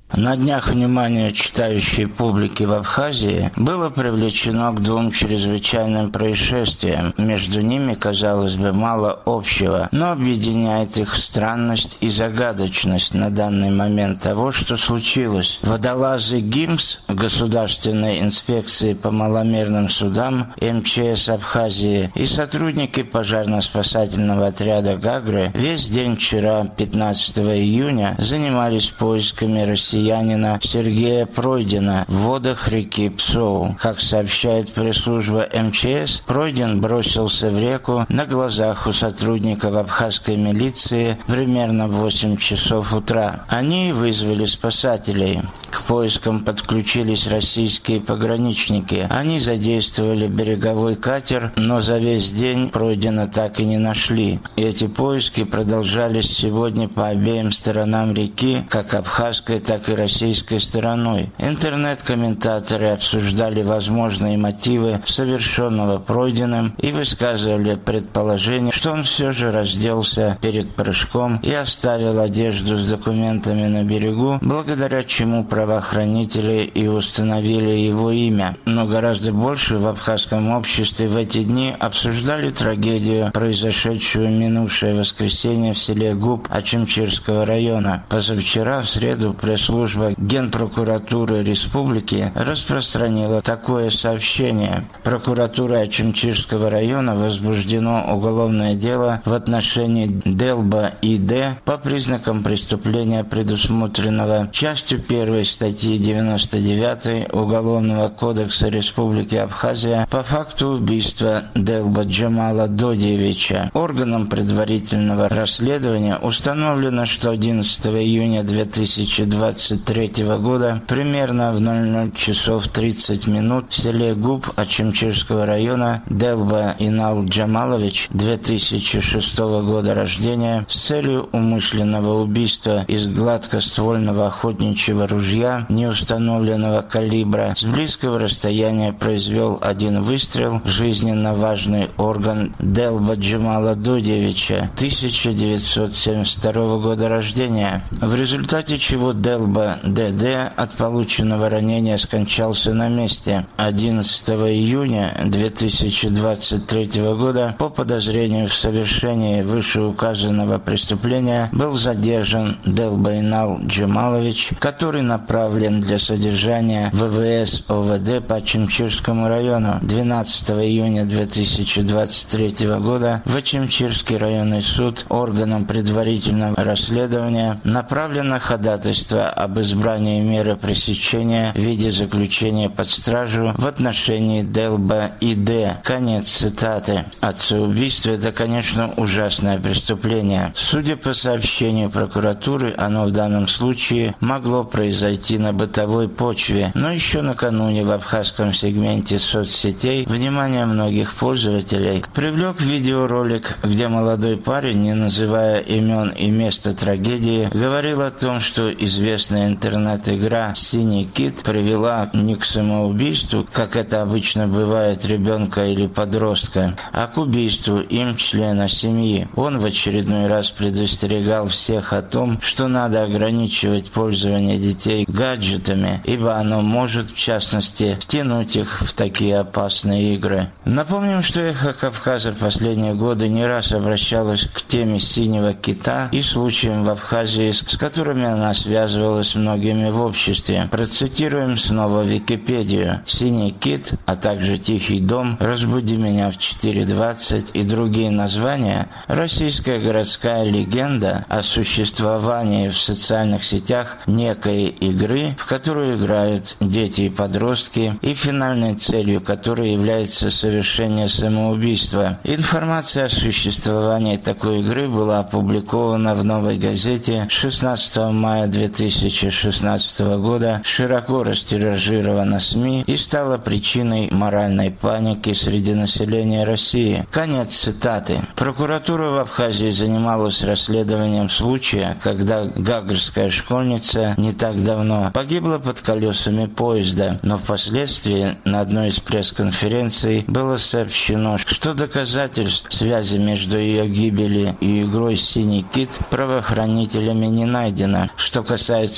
На днях внимание читающей публики в Абхазии было привлечено к двум чрезвычайным происшествиям. Между ними, казалось бы, мало общего, но объединяет их странность и загадочность на данный момент того, что случилось. Водолазы ГИМС, Государственной инспекции по маломерным судам, эм че эс Абхазии и сотрудники пожарно-спасательного отряда «Гагры» весь день вчера, пятнадцатого июня, занимались поисками россиян Сергея Пройдина в водах реки Псоу. Как сообщает пресс-служба эм че эс, Пройдин бросился в реку на глазах у сотрудников абхазской милиции примерно в восемь часов утра. Они вызвали спасателей. К поискам подключились российские пограничники. Они задействовали береговой катер, но за весь день Пройдина так и не нашли. Эти поиски продолжались сегодня по обеим сторонам реки, как абхазской, так и российской стороной. Интернет-комментаторы обсуждали возможные мотивы совершенного Пройдиным и высказывали предположение, что он все же разделся перед прыжком и оставил одежду с документами на берегу, благодаря чему правоохранители и установили его имя. Но гораздо больше в абхазском обществе в эти дни обсуждали трагедию, произошедшую минувшее воскресенье в селе Губ Очимчирского района. Позавчера, в среду, пресс-служба Генпрокуратуры Республики распространила такое сообщение. Прокуратурой Очимчирского района возбуждено уголовное дело в отношении Делба И Д по признакам преступления, предусмотренного частью первой статьи девяносто девятой Уголовного кодекса Республики Абхазия по факту убийства Делба Джамала Додиевича. Органом предварительного расследования установлено, что одиннадцатого июня две тысячи двадцать третьего года примерно в ноль ноль часов тридцать минут в селе Губ Очимчирского района Делба Инал Джамалович, две тысячи шестого года рождения, с целью умышленного убийства из гладкоствольного охотничьего ружья неустановленного калибра с близкого расстояния произвел один выстрел в жизненно важный орган Делба Джамала Додиевича, тысяча девятьсот семьдесят второго года рождения, в результате чего Делба Д Д от полученного ранения скончался на месте. одиннадцатого июня две тысячи двадцать третьего года по подозрению в совершении вышеуказанного преступления был задержан Делба Инал Джамалович, который направлен для содержания в вэ эс о вэ дэ по Очимчирскому району. двенадцатого июня две тысячи двадцать третьего года в Очимчирский районный суд органом предварительного расследования направлено ходатайство об избрании меры пресечения в виде заключения под стражу в отношении Делба И Д. Конец цитаты. Отцеубийство – это, конечно, ужасное преступление. Судя по сообщению прокуратуры, оно в данном случае могло произойти на бытовой почве, но еще накануне в абхазском сегменте соцсетей внимание многих пользователей привлек видеоролик, где молодой парень, не называя имен и места трагедии, говорил о том, что известная интернет-игра «Синий кит» привела не к самоубийству, как это обычно бывает ребенка или подростка, а к убийству им члена семьи. Он в очередной раз предостерегал всех о том, что надо ограничивать пользование детей гаджетами, ибо оно может, в частности, втянуть их в такие опасные игры. Напомним, что «Эхо Кавказа» в последние годы не раз обращалась к теме «Синего кита» и случаям в Абхазии, с которыми она связывалась многими в обществе. Процитируем снова Википедию. «Синий кит», а также «Тихий дом», «Разбуди меня в четыре двадцать» и другие названия – российская городская легенда о существовании в социальных сетях некой игры, в которую играют дети и подростки, и финальной целью которой является совершение самоубийства. Информация о существовании такой игры была опубликована в «Новой газете» шестнадцатого мая две тысячи шестнадцатого года, широко растиражирована СМИ и стала причиной моральной паники среди населения России. Конец цитаты. Прокуратура в Абхазии занималась расследованием случая, когда гагрская школьница не так давно погибла под колесами поезда, но впоследствии на одной из пресс-конференций было сообщено, что доказательств связи между ее гибелью и игрой «Синий кит» правоохранителями не найдено. Что касается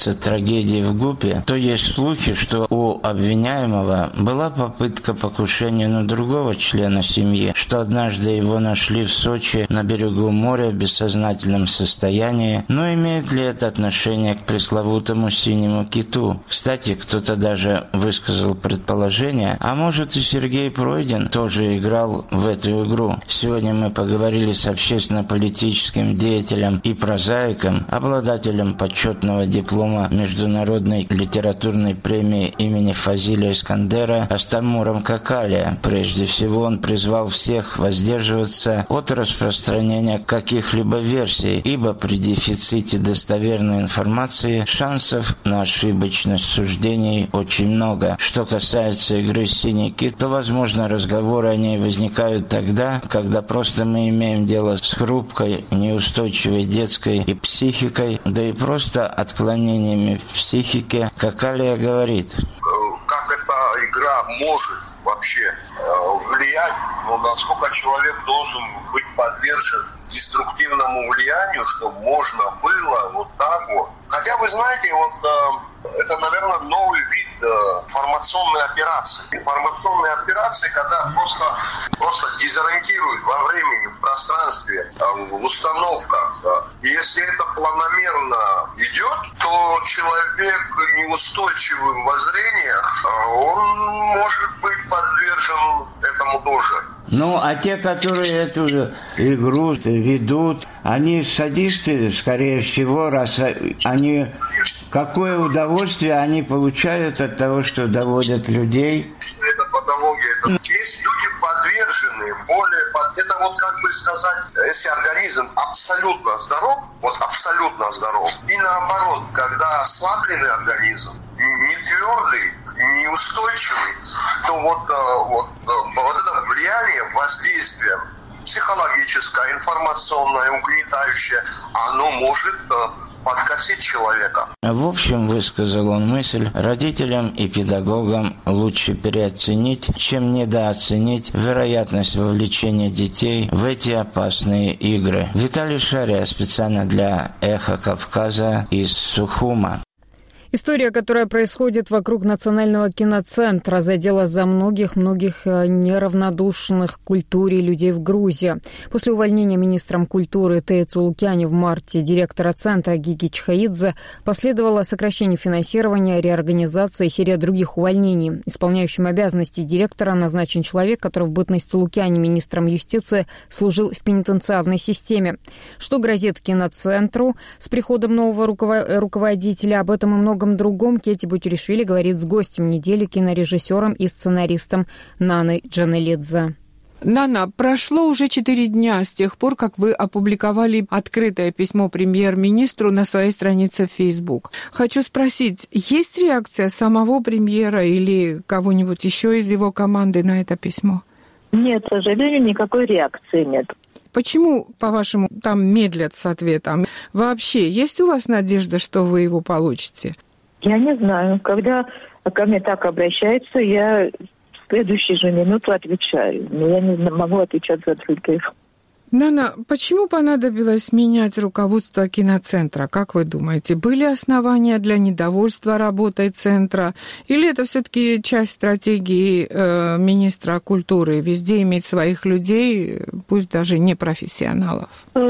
касается трагедии в ГУПе, то есть слухи, что у обвиняемого была попытка покушения на другого члена семьи, что однажды его нашли в Сочи на берегу моря в бессознательном состоянии. Но имеет ли это отношение к пресловутому синему киту? Кстати, кто-то даже высказал предположение, а может и Сергей Пройдин тоже играл в эту игру. Сегодня мы поговорили с общественно-политическим деятелем и прозаиком, обладателем почетного диплома Международной литературной премии имени Фазиля Искандера Астамуром Какалия. Прежде всего он призвал всех воздерживаться от распространения каких-либо версий, ибо при дефиците достоверной информации шансов на ошибочность суждений очень много. Что касается игры «Синий кит», то, возможно, разговоры о ней возникают тогда, когда просто мы имеем дело с хрупкой, неустойчивой детской и психикой, да и просто отклонениями в психике. Какалия говорит: как эта игра может вообще влиять, но насколько человек должен быть подвержен деструктивному влиянию, чтобы можно было вот так вот. Хотя, вы знаете, вот это, наверное, новый вид информационной операции. Информационные операции, когда просто, просто дезориентируют во времени, в пространстве, в установках. И если это планомерно идет, то человек неустойчивым воззрениях, он может быть подвержен этому тоже. Ну, а те, которые эту игру ведут, они садисты, скорее всего, раз они... Какое удовольствие они получают от того, что доводят людей? Это патология. Это... Есть люди подверженные, более... Под... Это вот, как бы сказать, если организм абсолютно здоров, вот абсолютно здоров, и наоборот, когда ослабленный организм, не твердый, неустойчивый, то вот, вот, вот это влияние, воздействие психологическое, информационное, угнетающее, оно может подкосить человека. В общем, высказал он мысль, родителям и педагогам лучше переоценить, чем недооценить вероятность вовлечения детей в эти опасные игры. Виталий Шария специально для «Эхо Кавказа» из Сухума. История, которая происходит вокруг Национального киноцентра, задела за многих-многих неравнодушных к культуре людей в Грузии. После увольнения министром культуры Теи Цулукяни в марте директора центра Гиги Чхаидзе последовало сокращение финансирования, реорганизация и серия других увольнений. Исполняющим обязанности директора назначен человек, который в бытность Цулукяни министром юстиции служил в пенитенциарной системе. Что грозит киноцентру с приходом нового руководителя? Об этом и много другом Кети Бутиришвили говорит с гостем недели, кинорежиссером и сценаристом Наной Джанелидзе. Нана, прошло уже четыре дня с тех пор, как вы опубликовали открытое письмо премьер-министру на своей странице в Facebook. Хочу спросить, есть реакция самого премьера или кого-нибудь еще из его команды на это письмо? Нет, к сожалению, никакой реакции нет. Почему, по-вашему, там медлят с ответом? Вообще, есть у вас надежда, что вы его получите? Я не знаю. Когда ко мне так обращаются, я в следующую же минуту отвечаю. Но я не могу отвечать за других. Нана, почему понадобилось менять руководство киноцентра? Как вы думаете, были основания для недовольства работой центра? Или это все-таки часть стратегии э, министра культуры? Везде иметь своих людей, пусть даже не профессионалов?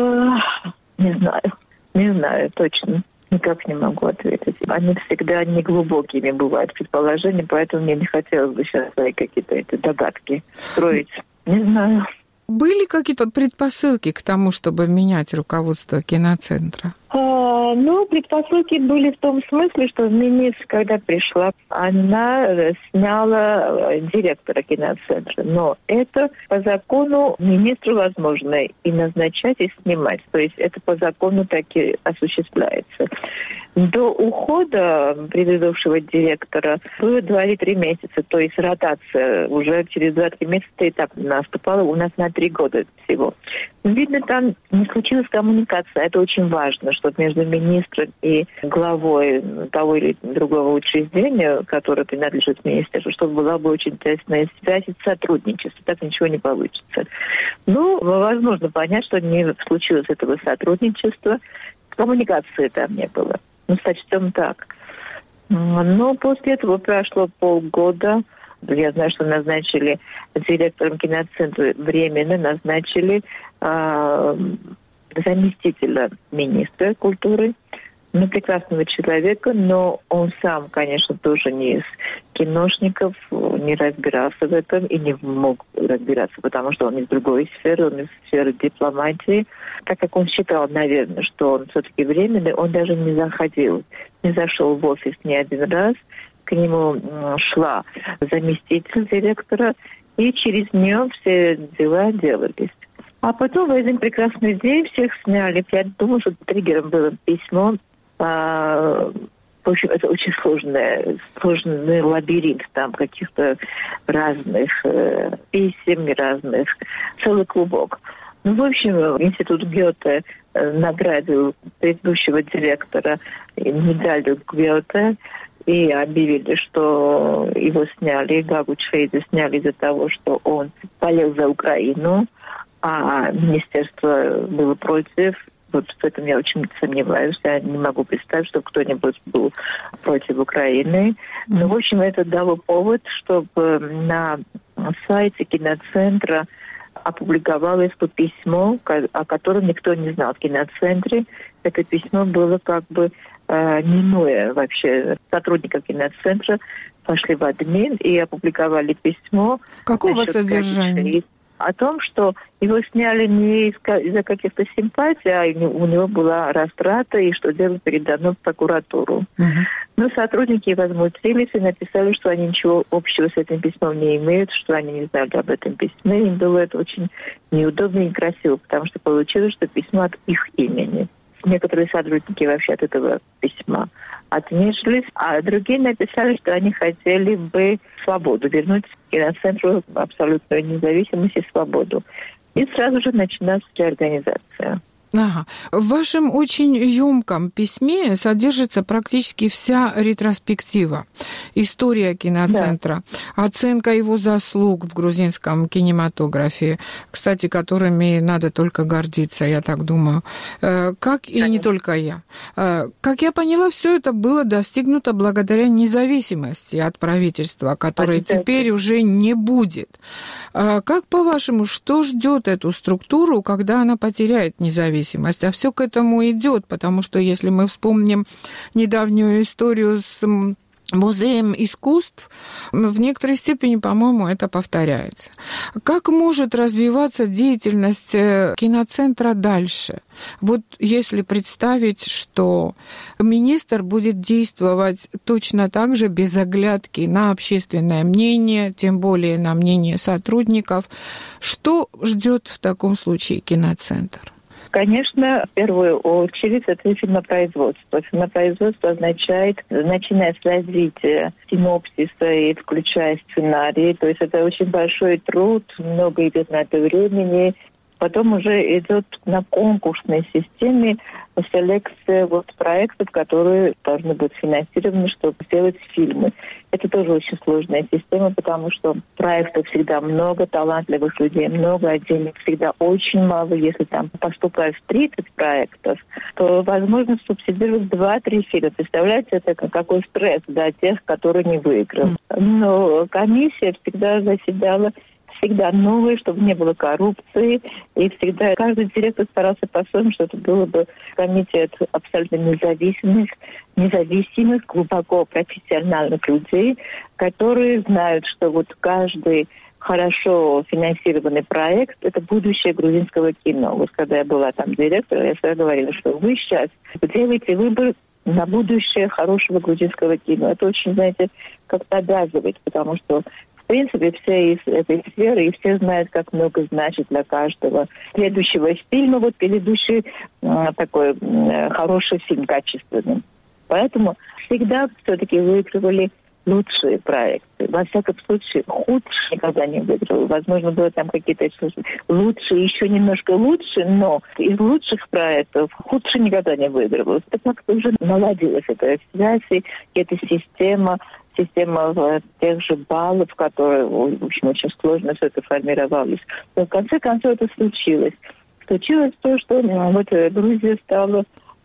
Не знаю. Не знаю точно. Никак не могу ответить. Они всегда неглубокими бывают предположения, поэтому мне не хотелось бы сейчас свои какие-то эти догадки строить. Не знаю. Были какие-то предпосылки к тому, чтобы менять руководство киноцентра? А, ну, предпосылки были в том смысле, что министр, когда пришла, она сняла директора киноцентра. Но это по закону министру возможно и назначать, и снимать. То есть это по закону так и осуществляется. До ухода предыдущего директора было два или три месяца. То есть ротация уже через два-три месяца этап наступала у нас на три года всего. Видно, там не случилась коммуникация. Это очень важно, чтобы между министром и главой того или другого учреждения, которое принадлежит министерству, чтобы была бы очень тесная связь и сотрудничество. Так ничего не получится. Ну, возможно понять, что не случилось этого сотрудничества. Коммуникации там не было. Ну, сочтем так. Но после этого прошло полгода. Я знаю, что назначили директором киноцентра временно, назначили э, заместителя министра культуры. Ну, прекрасного человека, но он сам, конечно, тоже не из киношников, не разбирался в этом и не мог разбираться, потому что он из другой сферы, он из сферы дипломатии. Так как он считал, наверное, что он все-таки временный, он даже не заходил, не зашел в офис ни один раз. К нему шла заместитель директора, и через нее все дела делались. А потом в один прекрасный день всех сняли. Я думаю, что триггером было письмо. В общем, это очень сложное, сложный лабиринт там каких-то разных э, писем, разных, целый клубок. Ну, в общем, институт Гёте э, наградил предыдущего директора медалью Гёте и объявили, что его сняли, Гагу Чвейда сняли из-за того, что он болел за Украину, а министерство было против. Вот в этом я очень сомневаюсь. Я не могу представить, что кто-нибудь был против Украины. Но, в общем, это дало повод, чтобы на сайте киноцентра опубликовалось то письмо, о котором никто не знал в киноцентре. Это письмо было как бы э, минуя вообще сотрудников киноцентра, пошли в админ и опубликовали письмо. Какого содержания? О том, что его сняли не из-за каких-то симпатий, а у него была растрата, и что дело передано в прокуратуру. Uh-huh. Но сотрудники возмутились и написали, что они ничего общего с этим письмом не имеют, что они не знали об этом письме. Им было это очень неудобно и некрасиво, потому что получилось, что письмо от их имени. Некоторые сотрудники вообще от этого письма отнеслись, а другие написали, что они хотели бы свободу, вернуть киноцентру абсолютную независимость и свободу. И сразу же началась реорганизация. Ага. В вашем очень ёмком письме содержится практически вся ретроспектива, история киноцентра, да. Оценка его заслуг в грузинском кинематографе, кстати, которыми надо только гордиться, я так думаю. Как и не только я. Как я поняла, все это было достигнуто благодаря независимости от правительства, которой теперь уже не будет. Как, по-вашему, что ждет эту структуру, когда она потеряет независимость? А все к этому идет, потому что если мы вспомним недавнюю историю с Музеем искусств, в некоторой степени, по-моему, это повторяется. Как может развиваться деятельность киноцентра дальше? Вот если представить, что министр будет действовать точно так же, без оглядки на общественное мнение, тем более на мнение сотрудников, что ждет в таком случае киноцентр? Конечно, в первую очередь это фильмопроизводство. Фильмопроизводство означает, начиная с развития синопсиса и включая сценарий. То есть это очень большой труд, много идет на это времени. Потом уже идет на конкурсной системе селекция вот проектов, которые должны быть финансированы, чтобы сделать фильмы. Это тоже очень сложная система, потому что проектов всегда много, талантливых людей много, а денег всегда очень мало. Если там поступает тридцать проектов, то возможно субсидировать два-три фильма. Представляете, это какой стресс для тех, которые не выиграли. Но комиссия всегда заседала всегда новые, чтобы не было коррупции. И всегда каждый директор старался по-своему, чтобы это было бы комитет абсолютно независимых, независимых, глубоко профессиональных людей, которые знают, что вот каждый хорошо финансированный проект – это будущее грузинского кино. Вот когда я была там директором, я всегда говорила, что вы сейчас делаете выбор на будущее хорошего грузинского кино. Это очень, знаете, как-то обязывает, потому что в принципе, все из этой сферы, и все знают, как много значит для каждого следующего фильма, вот предыдущий э, такой э, хороший фильм, качественный. Поэтому всегда все-таки выигрывали лучшие проекты. Во всяком случае, худшие никогда не выигрывали. Возможно, было там какие-то лучшие, еще немножко лучше, но из лучших проектов худшие никогда не выигрывали. Это как-то уже наладилась эта связь, и эта система, система тех же баллов, которые, в общем, очень сложно все это формировалось. Но в конце концов это случилось. Случилось то, что вот Грузия стала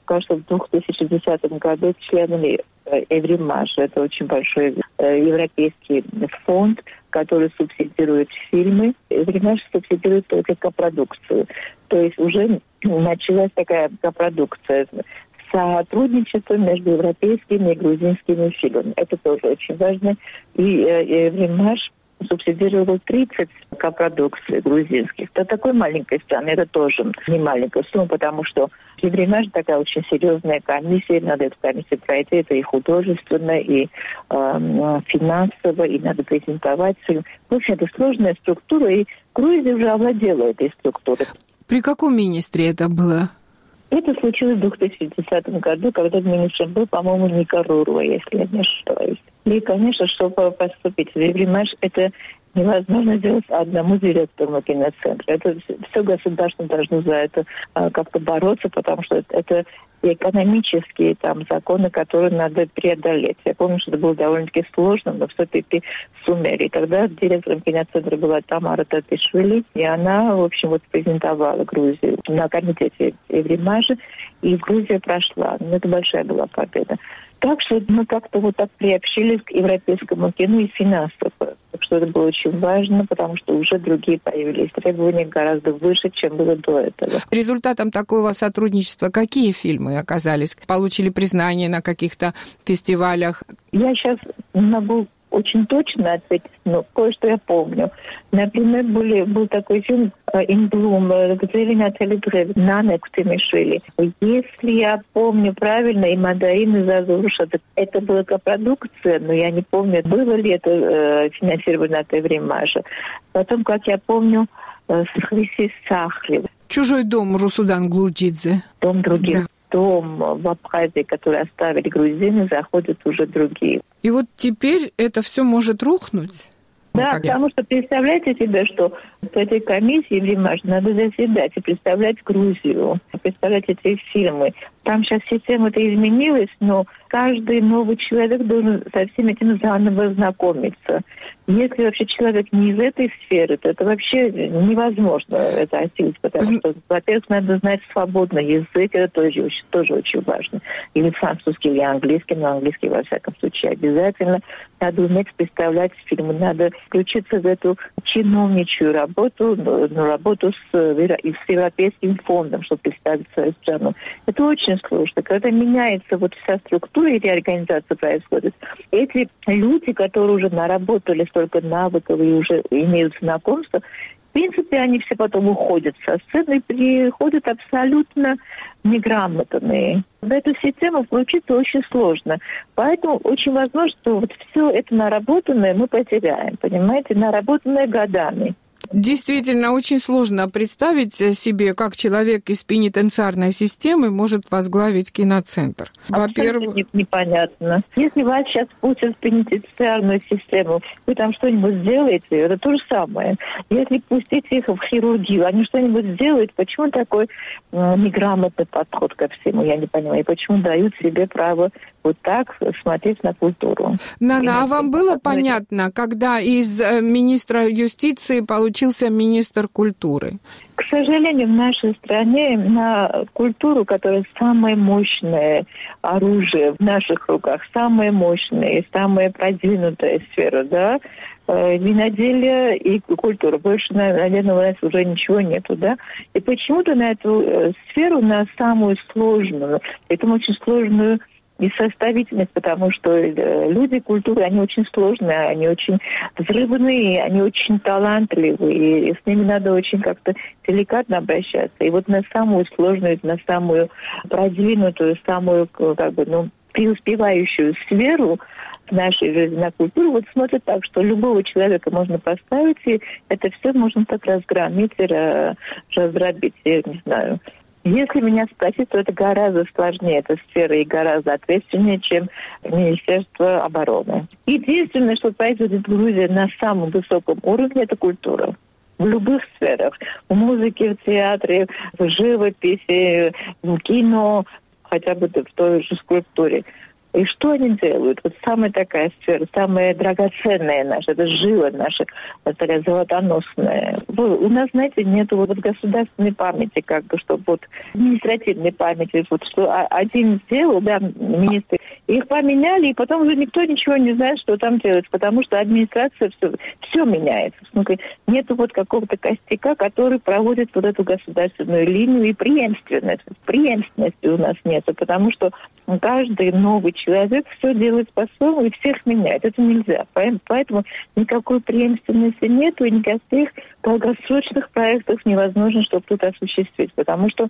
кажется, в две тысячи десятом году членами Евримаж, это очень большой европейский фонд, который субсидирует фильмы. Евримаж субсидирует только копродукцию. То есть уже началась такая копродукция. Сотрудничество между европейскими и грузинскими фильмами. Это тоже очень важно. И Евримаж субсидировал тридцать копродукций грузинских. Это такой маленькой страны, это тоже не маленькая сумма, потому что Евримаж такая очень серьезная комиссия, надо эту комиссию пройти, это и художественно, и э, финансово, и надо презентовать. В общем, это сложная структура, и Грузия уже овладела этой структурой. При каком министре это было? Это случилось в две тысячи десятом году, когда министром был, по-моему, Никарурова, если я не ошибаюсь. И, конечно, чтобы поступить в Евримаж, это невозможно сделать одному директору киноцентра. Это все государство должно за это а, как-то бороться, потому что это, это экономические там законы, которые надо преодолеть. Я помню, что это было довольно-таки сложно, но все-таки сумели. И тогда директором киноцентра была Тамара Татишвили, и она, в общем, вот презентовала Грузию на комитете Евримажа, и Грузия прошла. Ну, это большая была победа. Так что мы как-то вот так приобщились к европейскому кино и финансово. Так что это было очень важно, потому что уже другие появились требования гораздо выше, чем было до этого. Результатом такого сотрудничества какие фильмы оказались? Получили признание на каких-то фестивалях? Я сейчас не могу очень точно ответить, но кое-что я помню. Например, были, был такой фильм «In Bloom», где Натали Древ, Нана Кутемишвили. Если я помню правильно, и Мадаин, и Зазуруша, это была копродукция, но я не помню, было ли это э, финансировано от Евримажа. Потом, как я помню, э, с Хриси Сахлев. «Чужой дом» Русудан Глурджидзе. Дом других. Да. Дом в Абхазии, который оставили грузины, заходят уже другие. И вот теперь это все может рухнуть? Да, ну, потому что представляете себе, что в этой комиссии Евримаж надо заседать и представлять Грузию, представлять эти фильмы. Там сейчас система-то изменилась, но каждый новый человек должен со всем этим заново знакомиться. Если вообще человек не из этой сферы, то это вообще невозможно это осилить, потому что, во-первых, надо знать свободно язык, это тоже очень, тоже очень важно. Или французский, или английский, но английский, во всяком случае, обязательно. Надо уметь представлять фильмы, надо включиться в эту чиновничью работу, ну, работу с, с Европейским фондом, чтобы представить свою страну. Это очень сложно. Когда меняется вот вся структура и реорганизация происходит, эти люди, которые уже наработали столько навыков и уже имеют знакомство, в принципе, они все потом уходят со сцены и приходят абсолютно неграмотные. В эту систему включиться очень сложно. Поэтому очень возможно, что вот все это наработанное мы потеряем, понимаете, наработанное годами. Действительно, очень сложно представить себе, как человек из пенитенциарной системы может возглавить киноцентр. Во-первых, непонятно. Если вас сейчас пустят в пенитенциарную систему, вы там что-нибудь сделаете, это то же самое. Если пустить их в хирургию, они что-нибудь сделают, почему такой э, неграмотный подход ко всему, я не понимаю. Почему дают себе право вот так смотреть на культуру? Нана, а вам было понятно, когда из министра юстиции получился министр культуры? К сожалению, в нашей стране на культуру, которая самое мощное оружие в наших руках, самая мощная и самая продвинутая сфера, да, виноделие и культура. Больше, наверное, у нас уже ничего нету, да. И почему-то на эту сферу, на самую сложную, этому очень сложную и составительность, потому что люди культуры, они очень сложные, они очень взрывные, они очень талантливые, и с ними надо очень как-то деликатно обращаться. И вот на самую сложную, на самую продвинутую, самую, как бы, ну, преуспевающую сферу в нашей жизни, на культуру, вот смотрят так, что любого человека можно поставить, и это все можно так разгромить и раздробить, я не знаю. Если меня спросить, то это гораздо сложнее, эта сфера, и гораздо ответственнее, чем Министерство обороны. Единственное, что производит Грузия на самом высоком уровне, это культура. В любых сферах. В музыке, в театре, в живописи, в кино, хотя бы в той же скульптуре. И что они делают? Вот самая такая сфера, самая драгоценная наша, это жила наша, такая золотоносная. У нас, знаете, нет вот государственной памяти, как бы, чтобы вот административной памяти, вот что один сделал, да, министры, их поменяли, и потом уже никто ничего не знает, что там делать, потому что администрация все, все меняется. В смысле, нету вот какого-то костяка, который проводит вот эту государственную линию, и преемственность. Преемственности у нас нету, потому что каждый новый человек все делает по-своему и всех меняет. Это нельзя. Поэтому никакой преемственности нету, и никаких долгосрочных проектов невозможно, чтобы тут осуществить. Потому что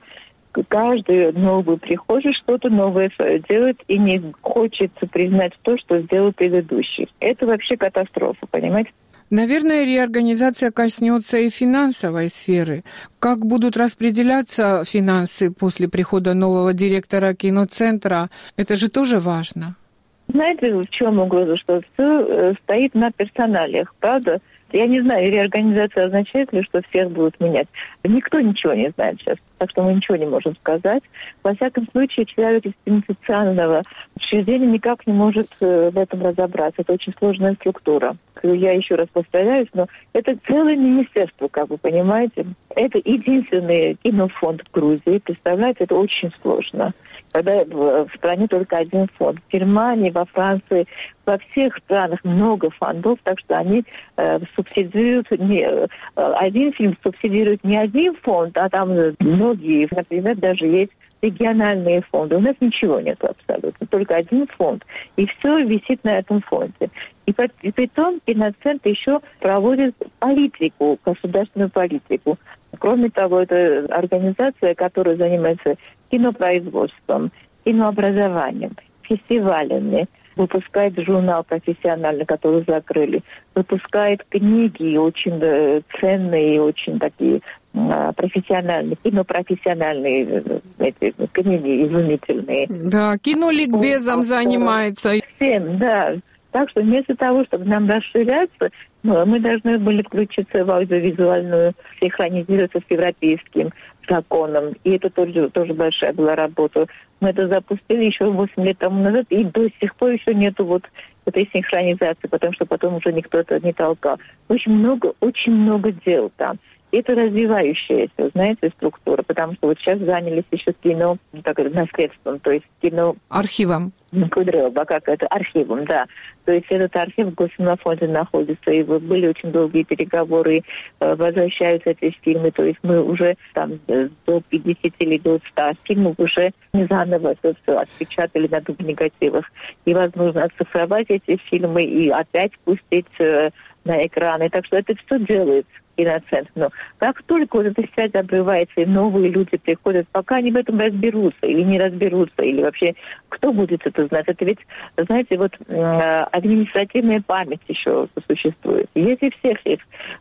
каждый новый прихожий что-то новое свое делает и не хочется признать то, что сделал предыдущий. Это вообще катастрофа, понимаете? Наверное, реорганизация коснется и финансовой сферы. Как будут распределяться финансы после прихода нового директора киноцентра? Это же тоже важно. Знаете, в чем угроза? Что все стоит на персоналиях, правда? Я не знаю, реорганизация означает ли, что всех будут менять. Никто ничего не знает сейчас, так что мы ничего не можем сказать. Во всяком случае, человек из пенитенциарного учреждения никак не может в этом разобраться. Это очень сложная структура. Я еще раз повторяюсь, но это целое министерство, как вы понимаете. Это единственный кинофонд в Грузии. Представляете, это очень сложно. Когда в стране только один фонд. В Германии, во Франции, во всех странах много фондов, так что они э, субсидируют не, э, один фильм субсидирует не один фонд, а там многие, например, даже есть региональные фонды. У нас ничего нет абсолютно, только один фонд. И все висит на этом фонде. И, и при том киноцентр еще проводит политику, государственную политику. Кроме того, это организация, которая занимается кинопроизводством, кинообразованием, фестивалями, выпускает журнал профессиональный, который закрыли, выпускает книги очень ценные, очень такие профессиональные, кинопрофессиональные эти книги изумительные. Да, киноликбезом занимается. Всем, да. Так что вместо того, чтобы нам расширяться, мы должны были включиться в аудиовизуальную, синхронизироваться с европейским законом. И это тоже, тоже большая была работа. Мы это запустили еще восемь лет тому назад, и до сих пор еще нету вот этой синхронизации, потому что потом уже никто это не толкал. Очень много, очень много дел там. Это развивающаяся, знаете, структура, потому что вот сейчас занялись еще кино, так, наследством, то есть кино... Архивом. Кудрёва, как это, архивом, да. То есть этот архив в Госфильмофонде находится, и вот были очень долгие переговоры, э, возвращаются эти фильмы, то есть мы уже там до пятидесяти или до ста фильмов уже не заново это все отпечатали на дубль-негативах. И возможно оцифровать эти фильмы и опять пустить э, на экраны. Так что это все делается. Киноцентр. Но как только вот эта связь обрывается, и новые люди приходят, пока они в этом разберутся или не разберутся, или вообще кто будет это знать? Это ведь, знаете, вот административная память еще существует. Если всех их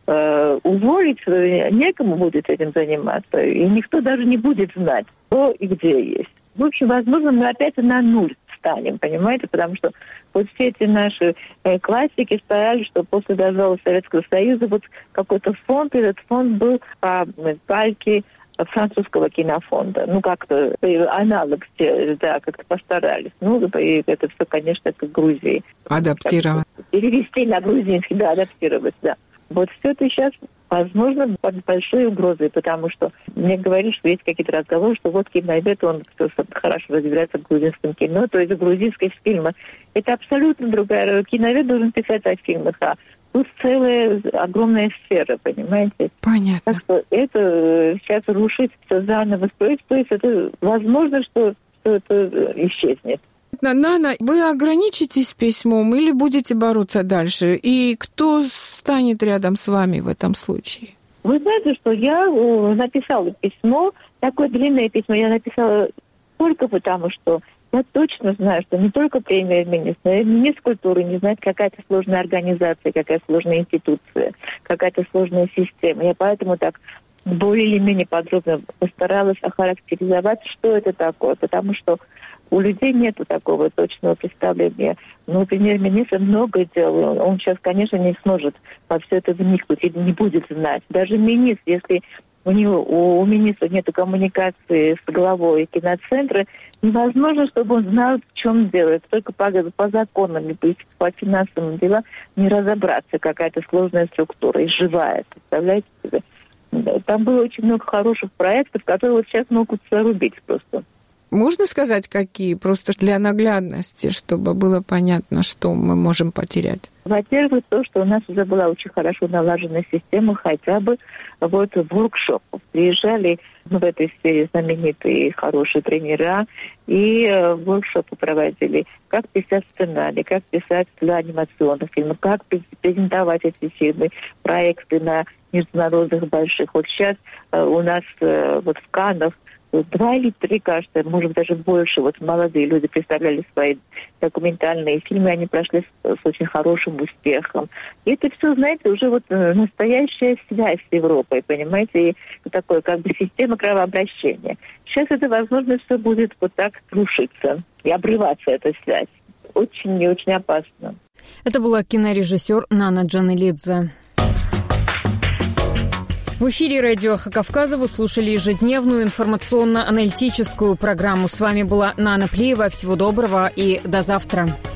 э, уволить, некому будет этим заниматься, и никто даже не будет знать, кто и где есть. В общем, возможно, мы опять на нуль станем, понимаете, потому что вот все эти наши э, классики старались, что после развала Советского Союза вот какой-то фонд, этот фонд был по кальке французского кинофонда. Ну, как-то э, аналог, да, как-то постарались. Ну, и это все, конечно, к Грузии. Адаптировать. Перевести на грузинский, да, адаптировать, да. Вот все это сейчас, возможно, под большой угрозой, потому что мне говорили, что есть какие-то разговоры, что вот киновед, он все хорошо разбирается в грузинском кино, то есть в грузинских фильмах. Это абсолютно другая. Киновед должен писать о фильмах, а тут целая огромная сфера, понимаете? Понятно. Так что это сейчас рушить, все заново строить, то есть это возможно, что, что это исчезнет. Нана, вы ограничитесь письмом или будете бороться дальше? И кто станет рядом с вами в этом случае? Вы знаете, что я написала письмо, такое длинное письмо я написала только потому, что я точно знаю, что не только премьер-министр, министр культуры не знает, какая-то сложная организация, какая сложная институция, какая-то сложная система. Я поэтому так более или менее подробно постаралась охарактеризовать, что это такое, потому что у людей нет такого точного представления. Ну, премьер-министр много делал. Он сейчас, конечно, не сможет во все это вникнуть или не будет знать. Даже министр, если у него, у, у министра нет коммуникации с главой киноцентра, невозможно, чтобы он знал, в чем дело. Только по, по законам, по, по финансовым делам не разобраться, какая-то сложная структура, и живая, представляете себе? Там было очень много хороших проектов, которые вот сейчас могут зарубить просто. Можно сказать, какие? Просто для наглядности, чтобы было понятно, что мы можем потерять. Во-первых, то, что у нас уже была очень хорошо налажена система хотя бы вот воркшопов. Приезжали в этой сфере знаменитые хорошие тренера и э, воркшопы проводили. Как писать сценарий, как писать для анимационных фильмов, как презентовать эти фильмы, проекты на международных больших. Вот сейчас э, у нас э, вот в Каннах два или три, кажется, может даже больше, вот молодые люди представляли свои документальные фильмы, они прошли с, с очень хорошим успехом. И это все, знаете, уже вот настоящая связь с Европой, понимаете, и такое как бы система кровообращения. Сейчас это, возможно, все будет вот так рушиться и обрываться, эта связь. Очень и очень опасно. Это была кинорежиссер Нана Джанелидзе. В эфире радио «Эхо Кавказа» вы слушали ежедневную информационно-аналитическую программу. С вами была Нана Плиева. Всего доброго и до завтра.